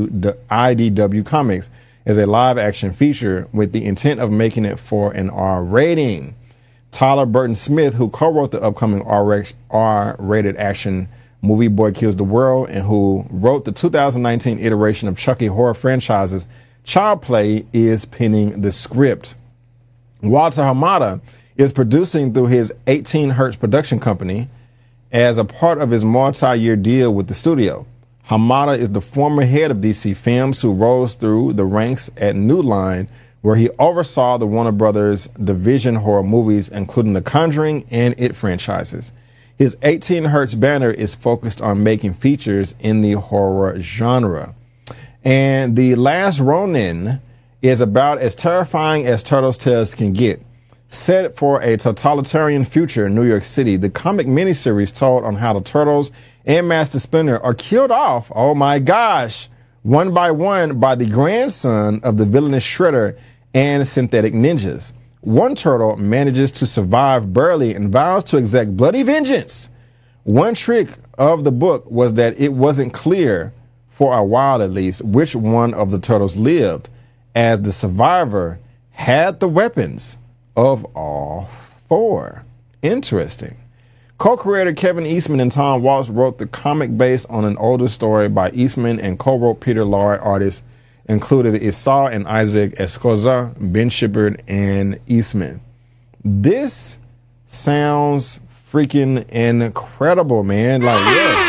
D W comics as a live-action feature with the intent of making it for an R rating. Tyler Burton Smith, who co-wrote the upcoming R-rated action movie Boy Kills the World and who wrote the two thousand nineteen iteration of Chucky horror franchises Child Play, is penning the script. Walter Hamada is producing through his eighteen hertz production company as a part of his multi-year deal with the studio. Hamada is the former head of D C Films who rose through the ranks at New Line, where he oversaw the Warner Brothers Division horror movies, including The Conjuring and It franchises. His eighteen hertz banner is focused on making features in the horror genre. And The Last Ronin is about as terrifying as Turtles Tales can get. Set for a totalitarian future in New York City, the comic miniseries told on how the Turtles and Master Splinter are killed off, oh my gosh, one by one by the grandson of the villainous Shredder and synthetic ninjas. One turtle manages to survive barely and vows to exact bloody vengeance. One trick of the book was that it wasn't clear, for a while at least, which one of the turtles lived, as the survivor had the weapons of all four. Interesting. Co-creator Kevin Eastman and Tom Waltz wrote the comic based on an older story by Eastman and co-wrote Peter Laird. Artists included Esau and Isaac Escoza, Ben Shepard, and Eastman. This sounds freaking incredible, man. Like, yeah.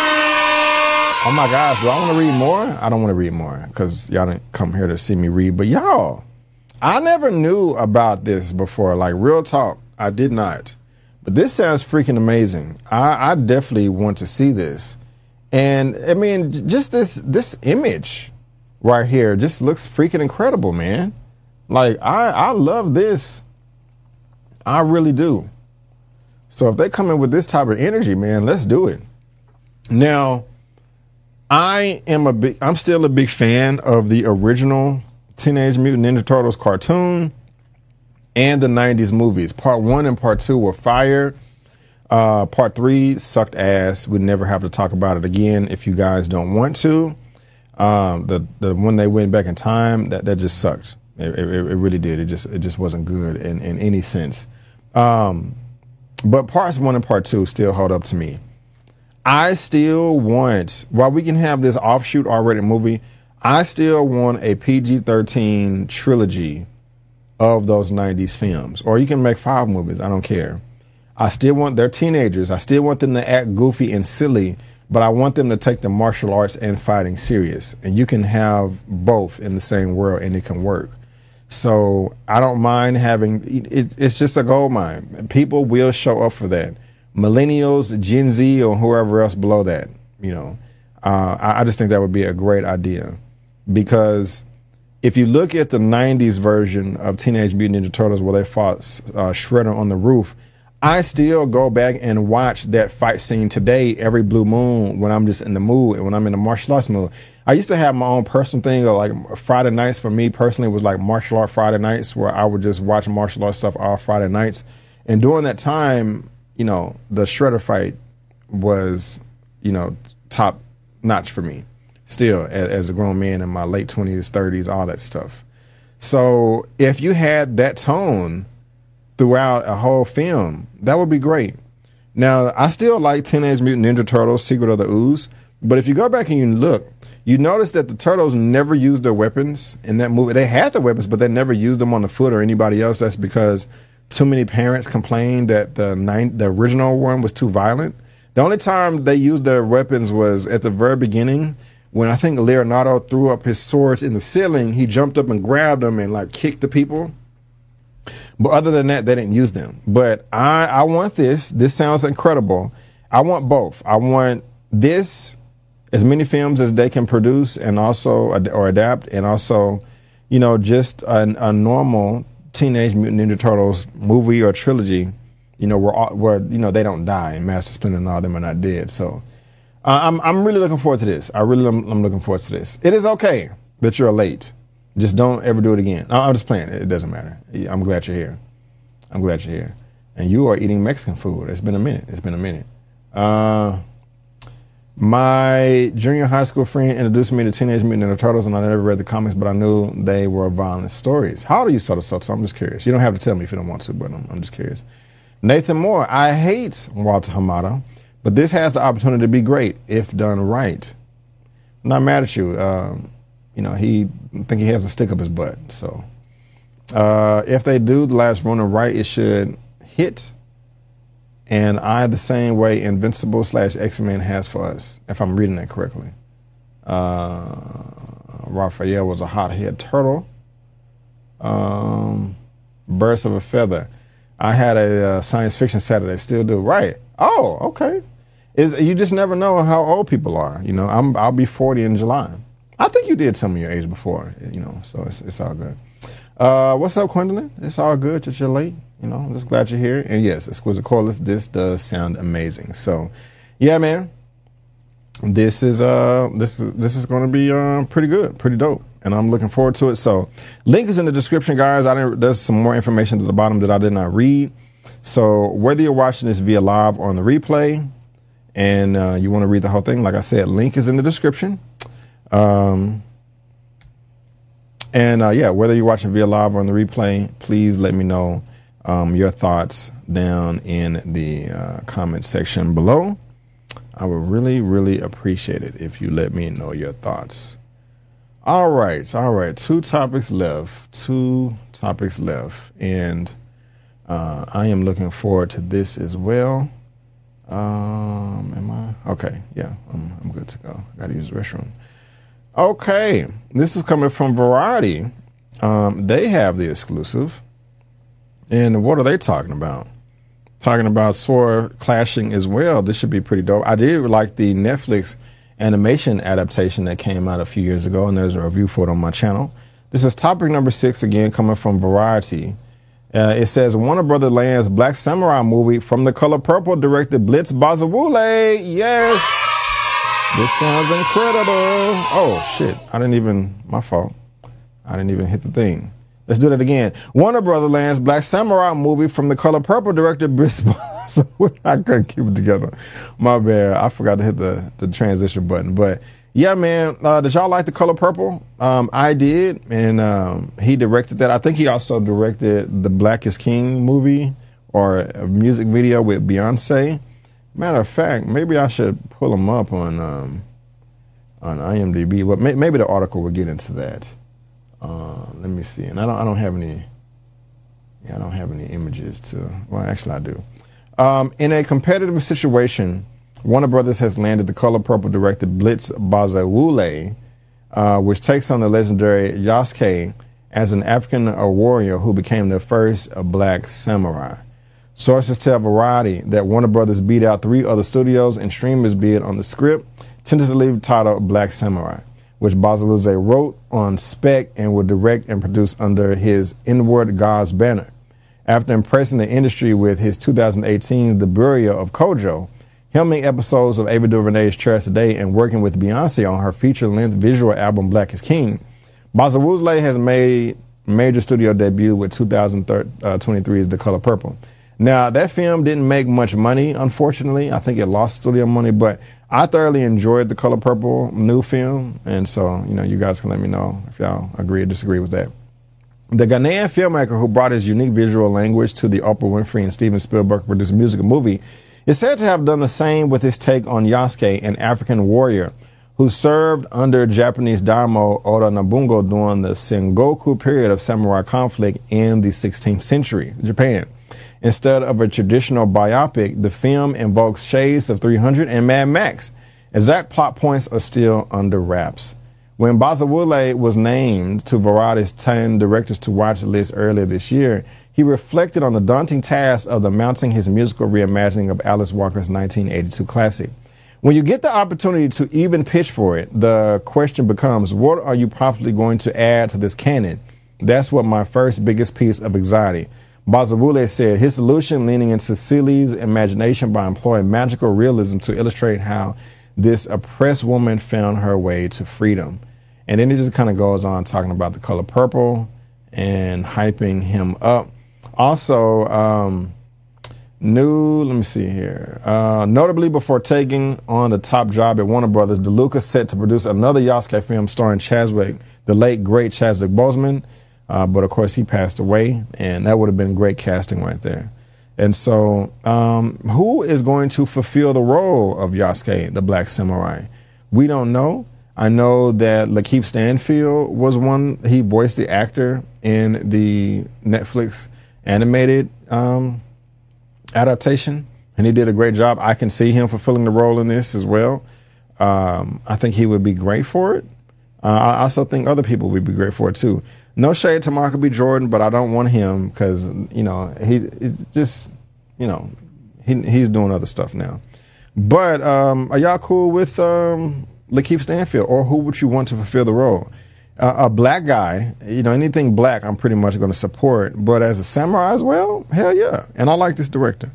Oh my gosh, do I want to read more? I don't want to read more because y'all didn't come here to see me read. But y'all, I never knew about this before. Like, real talk, I did not. But this sounds freaking amazing. I, I definitely want to see this. And I mean, just this this image right here just looks freaking incredible, man. Like, I, I love this. I really do. So if they come in with this type of energy, man, let's do it. Now, I am a big, I'm still a big fan of the original Teenage Mutant Ninja Turtles cartoon and the nineties movies. Part one and part two were fire. Uh, part three sucked ass. We'd never have to talk about it again if you guys don't want to. Um, the the when they went back in time, that, that just sucked. It, it, it really did. It just it just wasn't good in, in any sense. Um, but parts one and part two still hold up to me. I still want, while we can have this offshoot R-rated movie, I still want a P G thirteen trilogy of those nineties films. Or you can make five movies. I don't care. I still want, they're teenagers. I still want them to act goofy and silly, but I want them to take the martial arts and fighting serious. And you can have both in the same world and it can work. So I don't mind having, it, it's just a gold mine. People will show up for that. Millennials, Gen Z, or whoever else below that, you know, uh, I, I just think that would be a great idea. Because if you look at the nineties version of Teenage Mutant Ninja Turtles where they fought uh, Shredder on the roof, I still go back and watch that fight scene today every blue moon when I'm just in the mood and when I'm in the martial arts mood. I used to have my own personal thing, like Friday nights for me personally was like martial art Friday nights where I would just watch martial arts stuff all Friday nights. And during that time, you know, the Shredder fight was, you know, top notch for me still as, as a grown man in my late twenties, thirties, all that stuff. So if you had that tone throughout a whole film, that would be great. Now, I still like Teenage Mutant Ninja Turtles, Secret of the Ooze, but if you go back and you look, you notice that the Turtles never used their weapons in that movie. They had the weapons, but they never used them on the foot or anybody else. That's because too many parents complained that the nine, the original one was too violent. The only time they used their weapons was at the very beginning when I think Leonardo threw up his swords in the ceiling. He jumped up and grabbed them and like kicked the people. But other than that, they didn't use them. But I, I want this. This sounds incredible. I want both. I want this, as many films as they can produce and also ad- or adapt, and also, you know, just a, a normal Teenage Mutant Ninja Turtles movie or trilogy, you know, where, where you know, they don't die and Master Splinter and all of them are not dead. So uh, I'm I'm really looking forward to this. I really am I'm looking forward to this. It is okay that you're late. Just don't ever do it again. No, I'm just playing. It doesn't matter. I'm glad you're here. I'm glad you're here. And you are eating Mexican food. It's been a minute. It's been a minute. Uh, my junior high school friend introduced me to Teenage Mutant Ninja Turtles, and I never read the comics, but I knew they were violent stories. How old are you, Soto Soto? I'm just curious. You don't have to tell me if you don't want to, but I'm, I'm just curious. Nathan Moore, I hate Walter Hamada, but this has the opportunity to be great if done right. I'm not mad at you. Um, you know, he I think he has a stick up his butt. So uh, if they do the last runner right, it should hit. And I the same way Invincible slash X-Men has for us, if I'm reading that correctly. Uh, Raphael was a hothead turtle. Um, Birds of a Feather. I had a uh, science fiction Saturday, still do. Right. Oh, okay. Is you just never know how old people are. You know, I'm I'll be forty in July. I think you did tell me your age before, you know, so it's it's all good. Uh, what's up, Gwendolyn? It's all good that you're late. You know, I'm just glad you're here. And yes, Exquisite Cordless, this does sound amazing. So, yeah, man, this is uh this is this is going to be uh, pretty good, pretty dope, and I'm looking forward to it. So, link is in the description, guys. I didn't, there's some more information to the bottom that I did not read. So, whether you're watching this via live or on the replay, and uh, you want to read the whole thing, like I said, link is in the description. Um, and uh, yeah, whether you're watching via live or on the replay, please let me know um, your thoughts down in the uh, comment section below. I would really, really appreciate it if you let me know your thoughts. All right, all right. Two topics left. Two topics left, and uh, I am looking forward to this as well. Um, am I okay? Yeah, I'm, I'm good to go. Got to use the restroom. Okay, this is coming from Variety. Um, they have the exclusive. And what are they talking about? Talking about sword clashing as well. This should be pretty dope. I did like the Netflix animation adaptation that came out a few years ago, and there's a review for it on my channel. This is topic number six, again, coming from Variety. Uh, it says Warner Brothers lands Black Samurai movie from The Color Purple director Blitz Bazawule. Yes. This sounds incredible. Oh, shit. I didn't even, my fault. I didn't even hit the thing. Let's do that again. Warner Brothers lands Black Samurai movie from The Color Purple director Blitz Bazawule. I couldn't keep it together. My bad. I forgot to hit the, the transition button. But yeah, man, uh, did y'all like The Color Purple? Um, I did, and um, he directed that. I think he also directed the Black is King movie or a music video with Beyonce. Matter of fact, maybe I should pull him up on um, on IMDb. But may, maybe the article will get into that. Uh, let me see. And I don't, I don't have any. Yeah, I don't have any images to. Well, actually, I do. Um, in a competitive situation, Warner Brothers has landed The Color Purple director Blitz Bazawule, uh, which takes on the legendary Yasuke as an African warrior who became the first black samurai. Sources tell Variety that Warner Brothers beat out three other studios and streamers bid on the script, tentatively titled Black Samurai, which Bazawule wrote on spec and would direct and produce under his Inward Gods banner. After impressing the industry with his two thousand eighteen The Burial of Kojo, filming episodes of Ava DuVernay's Trash Today, and working with Beyonce on her feature-length visual album Black is King, Bazawule has made major studio debut with two thousand twenty-three's The Color Purple. Now, that film didn't make much money, unfortunately. I think it lost studio money, but I thoroughly enjoyed The Color Purple new film, and so, you know, you guys can let me know if y'all agree or disagree with that. The Ghanaian filmmaker who brought his unique visual language to the Oprah Winfrey and Steven Spielberg-produced musical movie is said to have done the same with his take on Yasuke, an African warrior who served under Japanese daimyo Oda Nobunaga during the Sengoku period of samurai conflict in the sixteenth century, Japan. Instead of a traditional biopic, the film invokes shades of three hundred and Mad Max. Exact plot points are still under wraps. When Bazawule was named to Variety's ten directors to watch list earlier this year, he reflected on the daunting task of the mounting his musical reimagining of Alice Walker's nineteen eighty-two classic. When you get the opportunity to even pitch for it, the question becomes, what are you possibly going to add to this canon? That's what my first biggest piece of anxiety. Bazawule said his solution leaning into Celi's imagination by employing magical realism to illustrate how this oppressed woman found her way to freedom. And then it just kind of goes on talking about The Color Purple and hyping him up. Also, um, new, let me see here. Uh, notably, before taking on the top job at Warner Brothers, DeLuca set to produce another Yasuke film starring Chadwick, the late, great Chadwick Boseman. Uh, but, of course, he passed away, and that would have been great casting right there. And so um, who is going to fulfill the role of Yasuke, the Black Samurai? We don't know. I know that Lakeith Stanfield was one. He voiced the actor in the Netflix animated um, adaptation, and he did a great job. I can see him fulfilling the role in this as well. Um, I think he would be great for it. Uh, I also think other people would be great for it, too. No shade to Michael B. Jordan, but I don't want him because, you know, he it's just, you know, he he's doing other stuff now. But um, are y'all cool with um, Lakeith Stanfield, or who would you want to fulfill the role? Uh, a black guy, you know, anything black I'm pretty much going to support. But as a samurai as well, hell yeah. And I like this director.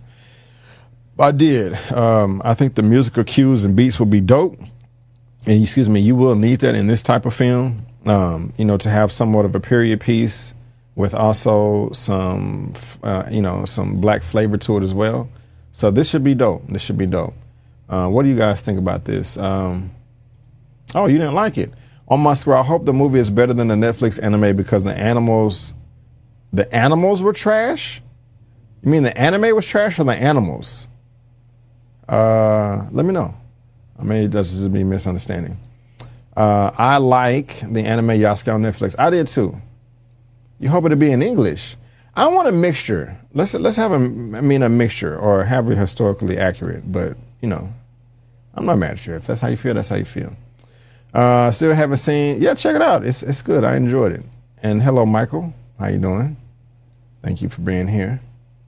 I did. Um, I think the musical cues and beats will be dope. And excuse me, you will need that in this type of film. Um, you know, to have somewhat of a period piece with also some, uh, you know, some black flavor to it as well. So this should be dope. This should be dope. Uh, what do you guys think about this? Um, oh, you didn't like it. On my square, I hope the movie is better than the Netflix anime because the animals, the animals were trash? You mean the anime was trash or the animals? Uh, let me know. I mean, it does just be misunderstanding. Uh, I like the anime Yasuke on Netflix. I did too. You hope it'll be in English. I want a mixture. Let's let's have a I mean a mixture or have it historically accurate. But you know, I'm not mad at you. If that's how you feel, that's how you feel. Uh, still haven't seen. Yeah, check it out. It's it's good. I enjoyed it. And hello, Michael. How you doing? Thank you for being here.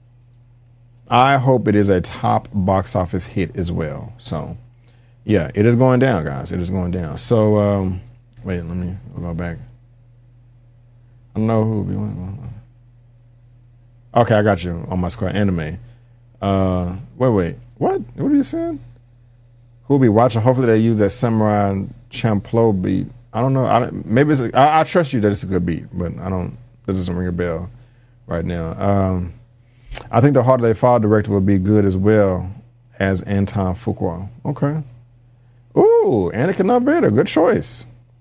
I hope it is a top box office hit as well. So. Yeah, it is going down, guys. It is going down. So, um, wait, let me go back. I don't know who will be. Okay, I got you on my screen. Anime. Uh, wait, wait. What? What are you saying? Who'll be watching? Hopefully they use that Samurai Champloo beat. I don't know. I don't, maybe it's. A, I, I trust you that it's a good beat, but I don't. That doesn't ring a bell right now. Um, I think the Harder They Fall director would be good as well as Anton Fuqua. Okay. Ooh, Anakin not better. Good choice.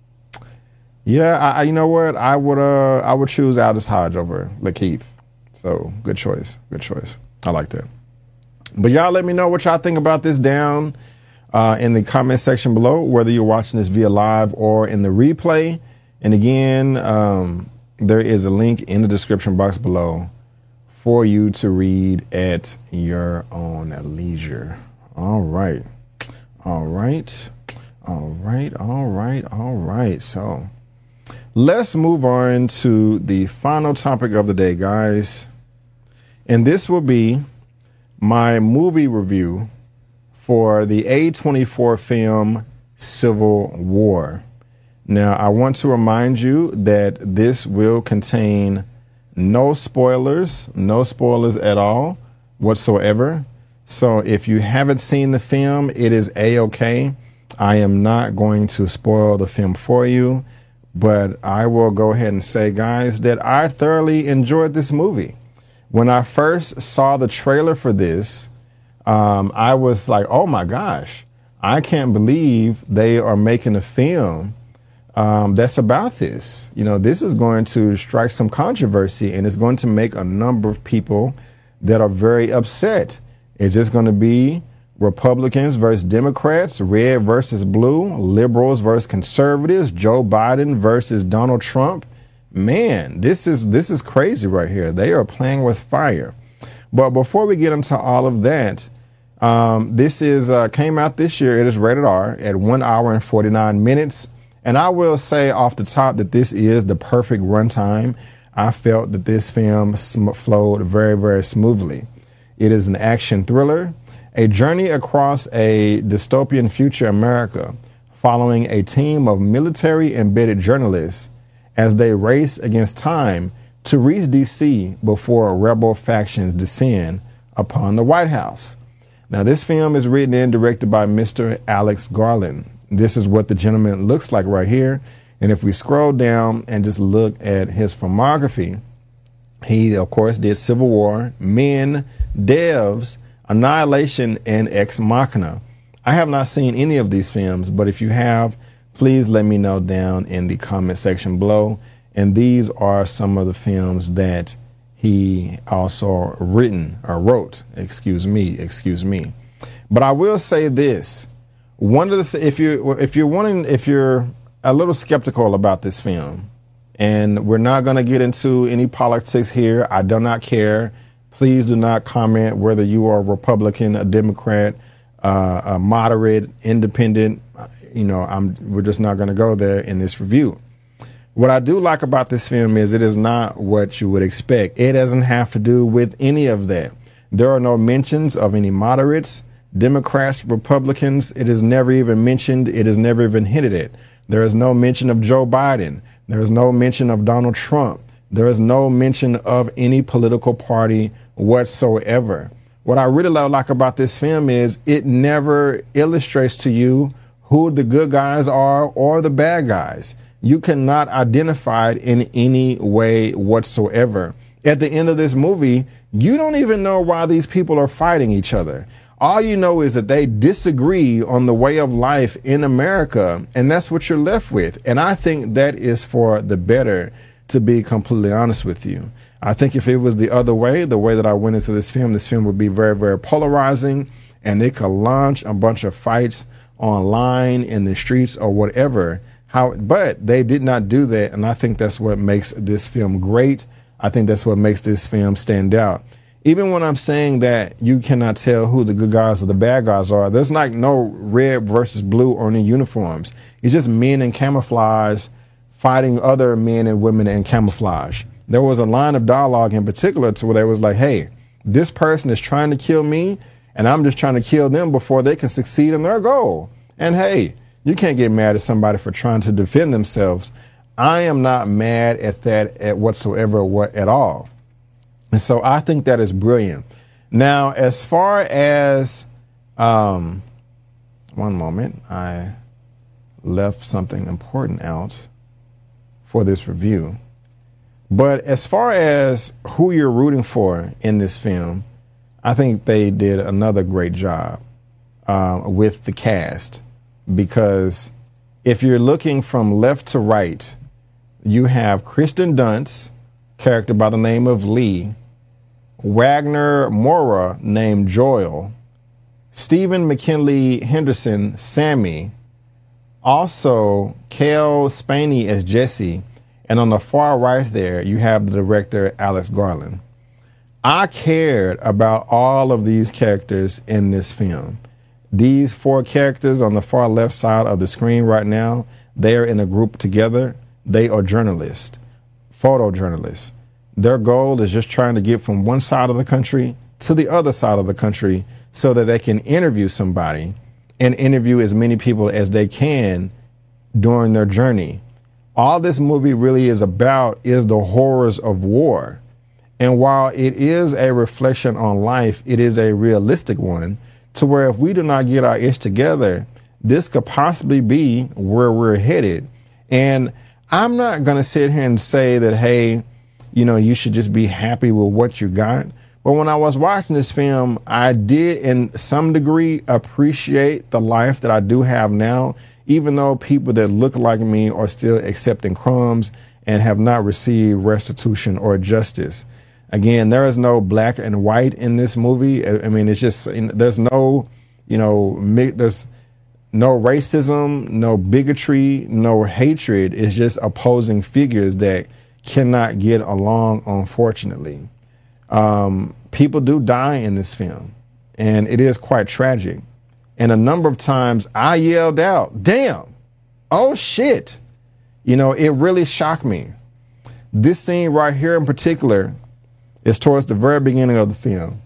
Yeah, I, I, you know what? I would. Uh, I would choose Aldous Hodge over Lakeith. So good choice. Good choice. I like that. But y'all let me know what y'all think about this down uh, in the comment section below, whether you're watching this via live or in the replay. And again, um, there is a link in the description box below for you to read at your own leisure. All right. All right. All right. All right. All right. So let's move on to the final topic of the day, guys. And this will be my movie review for the A twenty-four film Civil War. Now, I want to remind you that this will contain no spoilers, no spoilers at all whatsoever. So if you haven't seen the film, it is A-okay. I am not going to spoil the film for you, but I will go ahead and say, guys, that I thoroughly enjoyed this movie. When I first saw the trailer for this, um, I was like, oh my gosh, I can't believe they are making a film um, that's about this. You know, this is going to strike some controversy, and it's going to make a number of people that are very upset. Is this going to be Republicans versus Democrats, red versus blue, liberals versus conservatives, Joe Biden versus Donald Trump? Man, this is this is crazy right here. They are playing with fire. But before we get into all of that, um, this is uh, came out this year. It is rated R at one hour and forty-nine minutes. And I will say off the top that this is the perfect runtime. I felt that this film sm- flowed very, very smoothly. It is an action thriller, a journey across a dystopian future America, following a team of military-embedded journalists as they race against time to reach D C before rebel factions descend upon the White House. Now, this film is written and directed by Mister Alex Garland. This is what the gentleman looks like right here. And if we scroll down and just look at his filmography, he, of course, did Civil War, Men, Devs, Annihilation, and Ex Machina. I have not seen any of these films, but if you have, please let me know down in the comment section below. And these are some of the films that he also written or wrote. Excuse me, excuse me. But I will say this: one of the th- if you if you're wanting if you're a little skeptical about this film, and we're not going to get into any politics here. I do not care. Please do not comment whether you are a Republican, a Democrat, uh, a moderate, independent. You know, I'm, we're just not going to go there in this review. What I do like about this film is it is not what you would expect. It doesn't have to do with any of that. There are no mentions of any moderates, Democrats, Republicans. It is never even mentioned. It is never even hinted at. There is no mention of Joe Biden. There is no mention of Donald Trump. There is no mention of any political party whatsoever. What I really like about this film is it never illustrates to you who the good guys are or the bad guys. You cannot identify it in any way whatsoever. At the end of this movie, you don't even know why these people are fighting each other. All you know is that they disagree on the way of life in America, and that's what you're left with. And I think that is for the better, to be completely honest with you. I think if it was the other way, the way that I went into this film, this film would be very, very polarizing, and they could launch a bunch of fights online in the streets or whatever. How, but they did not do that, and I think that's what makes this film great. I think that's what makes this film stand out. Even when I'm saying that you cannot tell who the good guys or the bad guys are, there's like no red versus blue or any uniforms. It's just men in camouflage fighting other men and women in camouflage. There was a line of dialogue in particular to where they was like, hey, this person is trying to kill me, and I'm just trying to kill them before they can succeed in their goal. And hey, you can't get mad at somebody for trying to defend themselves. I am not mad at that at whatsoever what at all. And so I think that is brilliant. Now, as far as, um, one moment, I left something important out for this review. But as far as who you're rooting for in this film, I think they did another great job uh, with the cast, because if you're looking from left to right, you have Kristen Dunst, character by the name of Lee, Wagner Moura, named Joel, Stephen McKinley Henderson, Sammy, also Cale Spaney as Jesse, and on the far right there, you have the director, Alex Garland. I cared about all of these characters in this film. These four characters on the far left side of the screen right now, they are in a group together. They are journalists, photojournalists. Their goal is just trying to get from one side of the country to the other side of the country so that they can interview somebody and interview as many people as they can during their journey. All this movie really is about is the horrors of war. And while it is a reflection on life, it is a realistic one, to where if we do not get our ish together, this could possibly be where we're headed. And I'm not going to sit here and say that, hey, you know, you should just be happy with what you got. But when I was watching this film, I did in some degree appreciate the life that I do have now, even though people that look like me are still accepting crumbs and have not received restitution or justice. Again, there is no black and white in this movie. I mean, it's just, there's no, you know, there's no racism, no bigotry, no hatred. It's just opposing figures that cannot get along, unfortunately. Um, people do die in this film, and it is quite tragic. And a number of times I yelled out, damn, oh shit. You know, it really shocked me. This scene right here in particular is towards the very beginning of the film.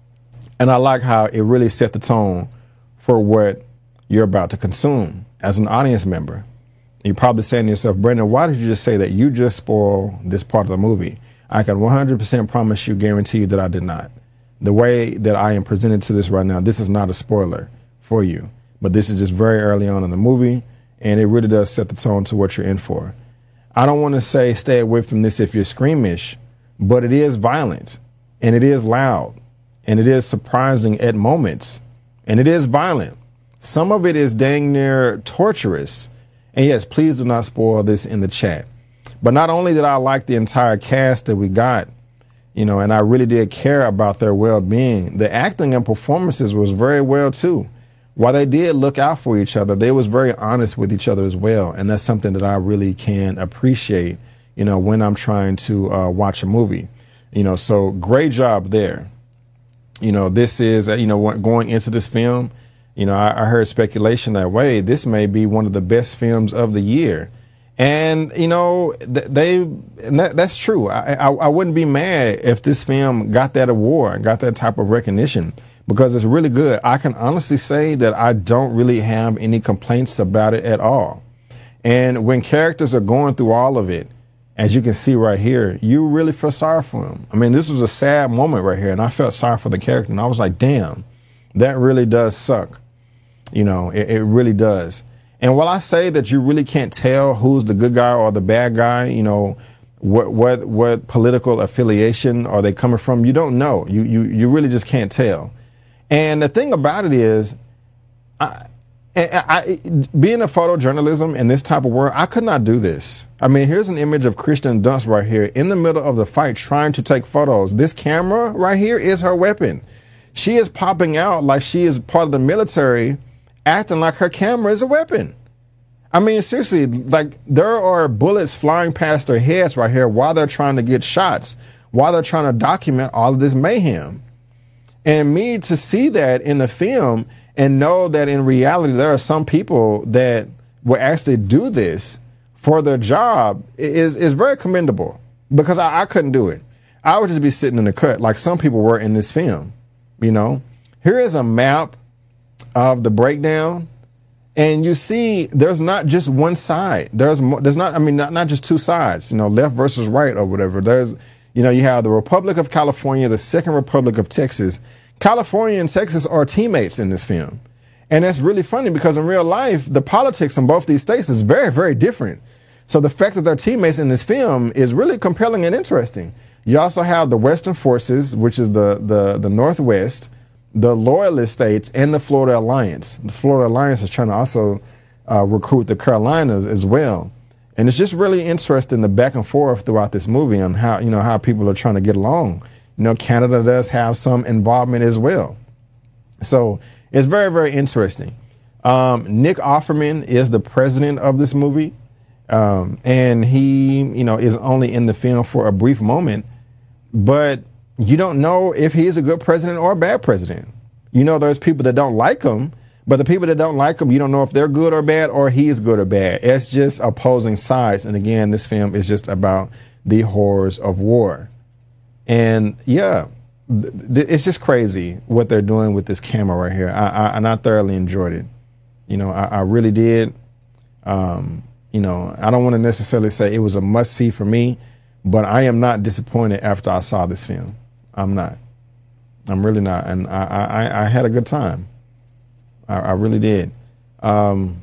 And I like how it really set the tone for what you're about to consume as an audience member. You're probably saying to yourself, Brendan, why did you just say that? You just spoiled this part of the movie. I can one hundred percent promise you, guarantee you that I did not. The way that I am presented to this right now, this is not a spoiler for you, but this is just very early on in the movie, and it really does set the tone to what you're in for. I don't want to say stay away from this if you're squeamish, but it is violent, and it is loud, and it is surprising at moments, and it is violent. Some of it is dang near torturous. And yes, please do not spoil this in the chat. But not only did I like the entire cast that we got, you know, and I really did care about their well-being, the acting and performances was very well too. While they did look out for each other, they was very honest with each other as well. And that's something that I really can appreciate, you know, when I'm trying to uh, watch a movie. You know, so great job there. You know, this is, you know, going into this film, you know, I, I heard speculation that way. This may be one of the best films of the year. And, you know, th- they and that, that's true. I, I, I wouldn't be mad if this film got that award, got that type of recognition, because it's really good. I can honestly say that I don't really have any complaints about it at all. And when characters are going through all of it, as you can see right here, you really feel sorry for them. I mean, this was a sad moment right here, and I felt sorry for the character. And I was like, damn, that really does suck. You know, it, it really does. And while I say that you really can't tell who's the good guy or the bad guy, you know, what what what political affiliation are they coming from, you don't know. You you you really just can't tell. And the thing about it is, I, I, I being a photojournalism in this type of world, I could not do this. I mean, here's an image of Kristen Dunst right here in the middle of the fight trying to take photos. This camera right here is her weapon. She is popping out like she is part of the military, acting like her camera is a weapon. I mean, seriously, like there are bullets flying past their heads right here while they're trying to get shots, while they're trying to document all of this mayhem. And me to see that in the film and know that in reality, there are some people that will actually do this for their job is, is very commendable, because I, I couldn't do it. I would just be sitting in the cut like some people were in this film. You know, here is a map of the breakdown, and you see there's not just one side. There's there's not, I mean, not, not just two sides, you know, left versus right or whatever. There's, You know, you have the Republic of California, the Second Republic of Texas. California and Texas are teammates in this film. And that's really funny because in real life, the politics in both these states is very, very different. So the fact that they're teammates in this film is really compelling and interesting. You also have the Western Forces, which is the, the, the Northwest, the Loyalist states, and the Florida Alliance. The Florida Alliance is trying to also uh, recruit the Carolinas as well. And it's just really interesting the back and forth throughout this movie on how, you know, how people are trying to get along. You know, Canada does have some involvement as well. So it's very, very interesting. Um, Nick Offerman is the president of this movie. Um, and he, you know, is only in the film for a brief moment, but you don't know if he's a good president or a bad president. You know, there's people that don't like him, but the people that don't like him, you don't know if they're good or bad or he's good or bad. It's just opposing sides. And again, this film is just about the horrors of war. And yeah, th- th- it's just crazy what they're doing with this camera right here. I, I, and I thoroughly enjoyed it. You know, I, I really did. Um, You know, I don't want to necessarily say it was a must-see for me, but I am not disappointed after I saw this film. I'm not. I'm really not. And I, I, I had a good time. I, I really did. Um,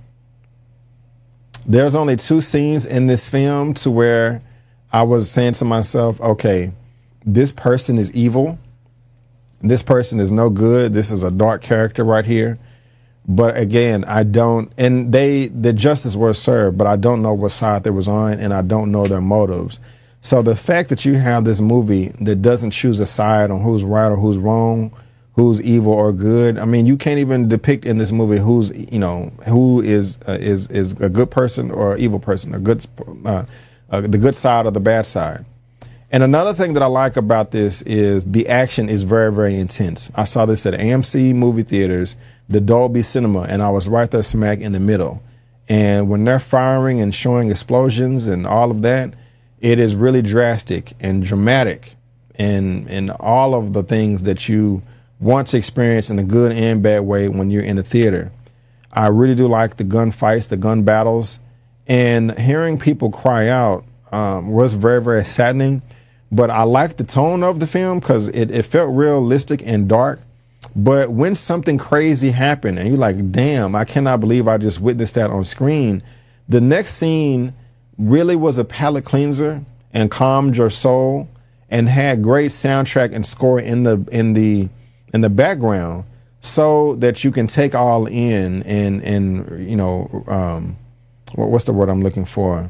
there's only two scenes in this film to where I was saying to myself, okay, this person is evil. This person is no good. This is a dark character right here. But again, I don't, and they, the justice was served, but I don't know what side they was on, and I don't know their motives. So the fact that you have this movie that doesn't choose a side on who's right or who's wrong, who's evil or good, I mean, you can't even depict in this movie who's, you know, who is uh, is is a good person or an evil person, a good, uh, uh, the good side or the bad side. And another thing that I like about this is the action is very, very intense. I saw this at A M C movie theaters, the Dolby Cinema, and I was right there smack in the middle. And when they're firing and showing explosions and all of that, it is really drastic and dramatic and, and all of the things that you want to experience in a good and bad way when you're in the theater. I really do like the gunfights, the gun battles, and hearing people cry out um, was very, very saddening. But I liked the tone of the film because it, it felt realistic and dark. But when something crazy happened and you're like, damn, I cannot believe I just witnessed that on screen, the next scene really was a palate cleanser and calmed your soul and had great soundtrack and score in the in the in the background so that you can take all in and and you know um, what's the word I'm looking for?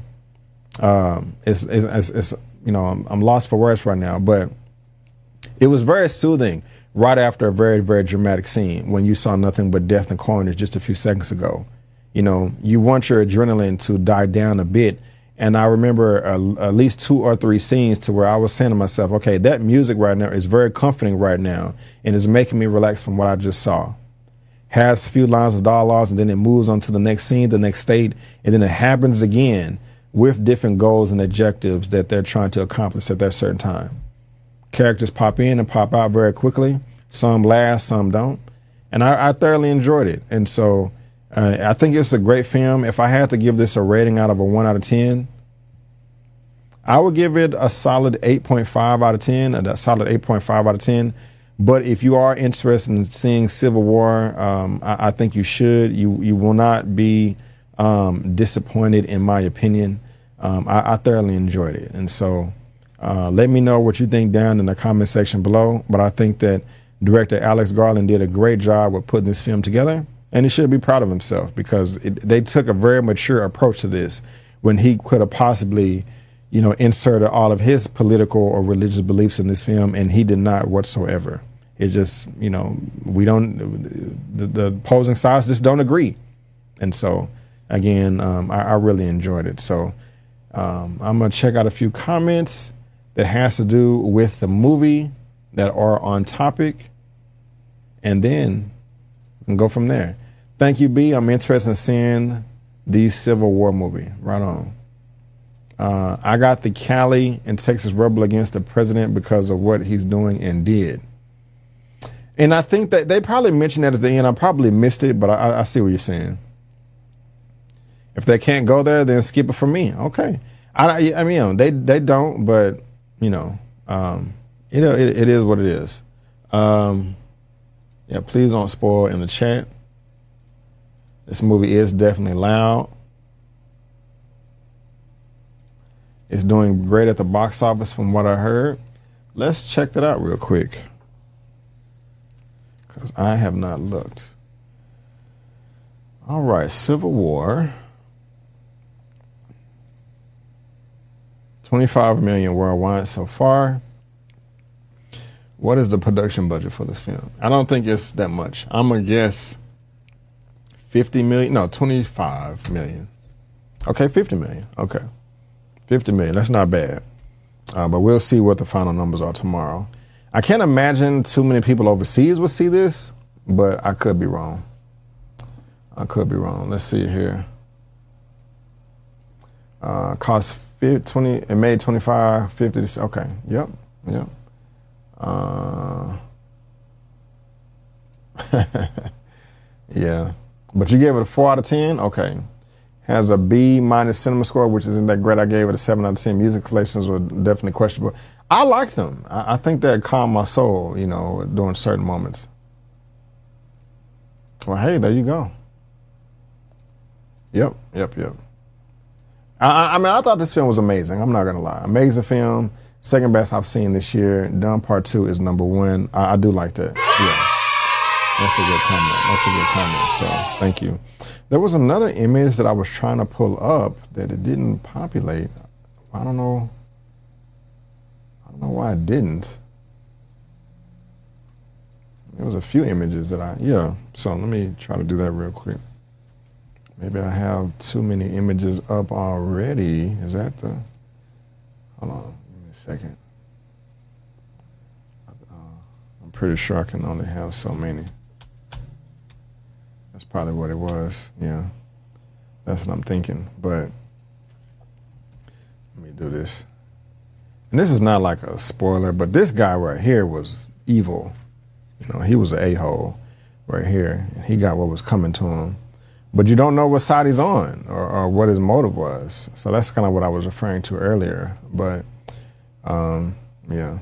Um, it's, it's, it's you know I'm, I'm lost for words right now, but it was very soothing. Right after a very, very dramatic scene when you saw nothing but death and carnage just a few seconds ago. You know, you want your adrenaline to die down a bit. And I remember uh, at least two or three scenes to where I was saying to myself, okay, that music right now is very comforting right now and is making me relax from what I just saw. Has a few lines of dialogue and then it moves on to the next scene, the next state, and then it happens again with different goals and objectives that they're trying to accomplish at that certain time. Characters pop in and pop out very quickly. Some last, some don't. And I, I thoroughly enjoyed it. And so uh, I think it's a great film. If I had to give this a rating out of a one out of ten, I would give it a solid eight point five out of ten, a solid eight point five out of ten. But if you are interested in seeing Civil War, um, I, I think you should. You you will not be um, disappointed, in my opinion. Um, I, I thoroughly enjoyed it. And so uh, let me know what you think down in the comment section below. But I think that Director Alex Garland did a great job with putting this film together, and he should be proud of himself because it, they took a very mature approach to this when he could have possibly, you know, inserted all of his political or religious beliefs in this film, and he did not whatsoever. It just, you know, we don't, the, the opposing sides just don't agree. And so, again, um, I, I really enjoyed it. So um, I'm going to check out a few comments that has to do with the movie that are on topic. And then we can go from there. Thank you, B. I'm interested in seeing the Civil War movie. Right on. Uh, I got the Cali and Texas Rebel against the president because of what he's doing and did. And I think that they probably mentioned that at the end. I probably missed it, but I, I see what you're saying. If they can't go there, then skip it for me. Okay. I, I mean, you know, they, they don't, but, you know, um, you know, it, it is what it is. Um, yeah, please don't spoil in the chat. This movie is definitely loud. It's doing great at the box office from what I heard. Let's check that out real quick, because I have not looked. All right, Civil War. twenty-five million worldwide so far. What is the production budget for this film? I don't think it's that much. I'm going to guess fifty million. No, twenty-five million. Okay, fifty million. Okay. fifty million. That's not bad. Uh, but we'll see what the final numbers are tomorrow. I can't imagine too many people overseas would see this, but I could be wrong. I could be wrong. Let's see here. Uh, cost twenty, it made twenty-five, fifty. Okay. Yep. Yep. Uh, yeah. But you gave it a four out of ten? Okay. Has a B minus cinema score, which isn't that great. I gave it a seven out of ten. Music selections were definitely questionable. I like them. I, I think that calm my soul, you know, during certain moments. Well, hey, there you go. Yep, yep, yep. I, I mean, I thought this film was amazing. I'm not going to lie. Amazing film. Second best I've seen this year. Dumb Part two is number one. I, I do like that. Yeah. That's a good comment. That's a good comment. So thank you. There was another image that I was trying to pull up that it didn't populate. I don't know. I don't know why it didn't. There was a few images that I, yeah. So let me try to do that real quick. Maybe I have too many images up already. Is that the, hold on, give me a second. Uh, I'm pretty sure I can only have so many. That's probably what it was, yeah. That's what I'm thinking, but let me do this. And this is not like a spoiler, but this guy right here was evil. You know, he was an a-hole right here, and he got what was coming to him. But you don't know what side he's on or, or what his motive was. So that's kind of what I was referring to earlier. But, um, yeah.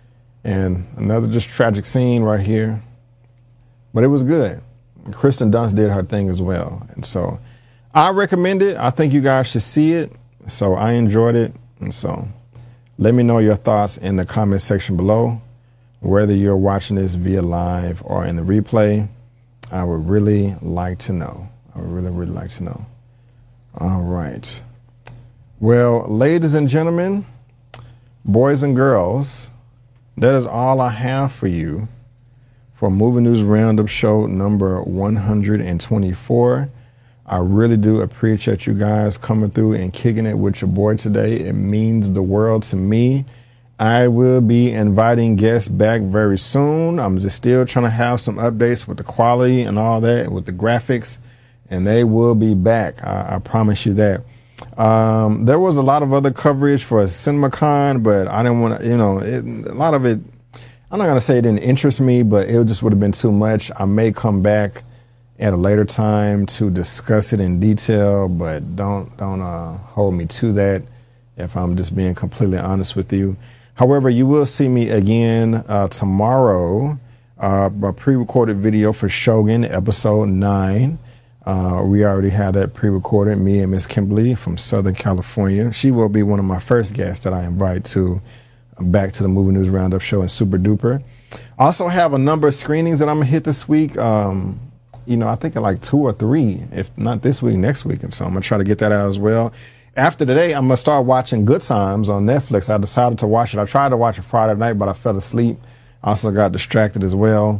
And another just tragic scene right here. But it was good. Kristen Dunst did her thing as well. And so I recommend it. I think you guys should see it. So I enjoyed it. And so let me know your thoughts in the comment section below. Whether you're watching this via live or in the replay, I would really like to know. I would really, really like to know. All right. Well, ladies and gentlemen, boys and girls, that is all I have for you for Movie News Roundup show number one hundred twenty-four. I really do appreciate you guys coming through and kicking it with your boy today. It means the world to me. I will be inviting guests back very soon. I'm just still trying to have some updates with the quality and all that, with the graphics, and they will be back. I, I promise you that. Um, there was a lot of other coverage for CinemaCon, but I didn't want to, you know, it, a lot of it, I'm not going to say it didn't interest me, but it just would have been too much. I may come back at a later time to discuss it in detail, but don't, don't uh, hold me to that if I'm just being completely honest with you. However, you will see me again uh, tomorrow, uh, a pre-recorded video for Shogun episode nine. Uh, we already have that pre-recorded, me and Miss Kimberly from Southern California. She will be one of my first guests that I invite to back to the Movie News Roundup show in Super Duper. I also have a number of screenings that I'm going to hit this week. Um, you know, I think like two or three, if not this week, next week. And so I'm going to try to get that out as well. After today, I'm going to start watching Good Times on Netflix. I decided to watch it. I tried to watch it Friday night, but I fell asleep. I also got distracted as well.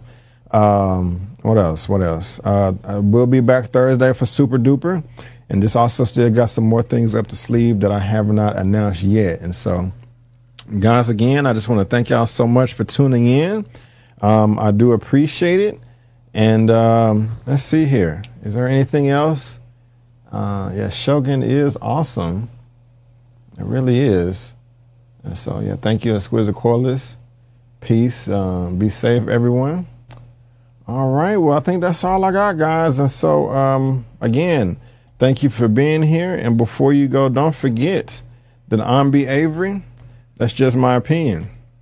Um, what else? What else? Uh, I will be back Thursday for Super Duper. And this also still got some more things up the sleeve that I have not announced yet. And so, guys, again, I just want to thank y'all so much for tuning in. Um, I do appreciate it. And um, let's see here. Is there anything else? Uh, yeah, Shogun is awesome. It really is. And so, yeah, thank you, Exquisite Cordless. Peace. Uh, be safe, everyone. All right. Well, I think that's all I got, guys. And so, um, again, thank you for being here. And before you go, don't forget that I'm B. Avery. That's just my opinion.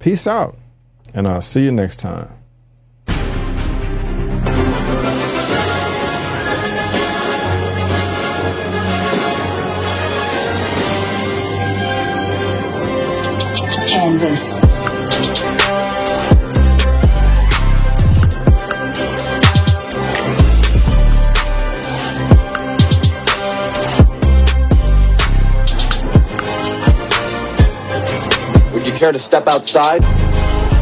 Peace out, and I'll see you next time. Canvas. Would you care to step outside?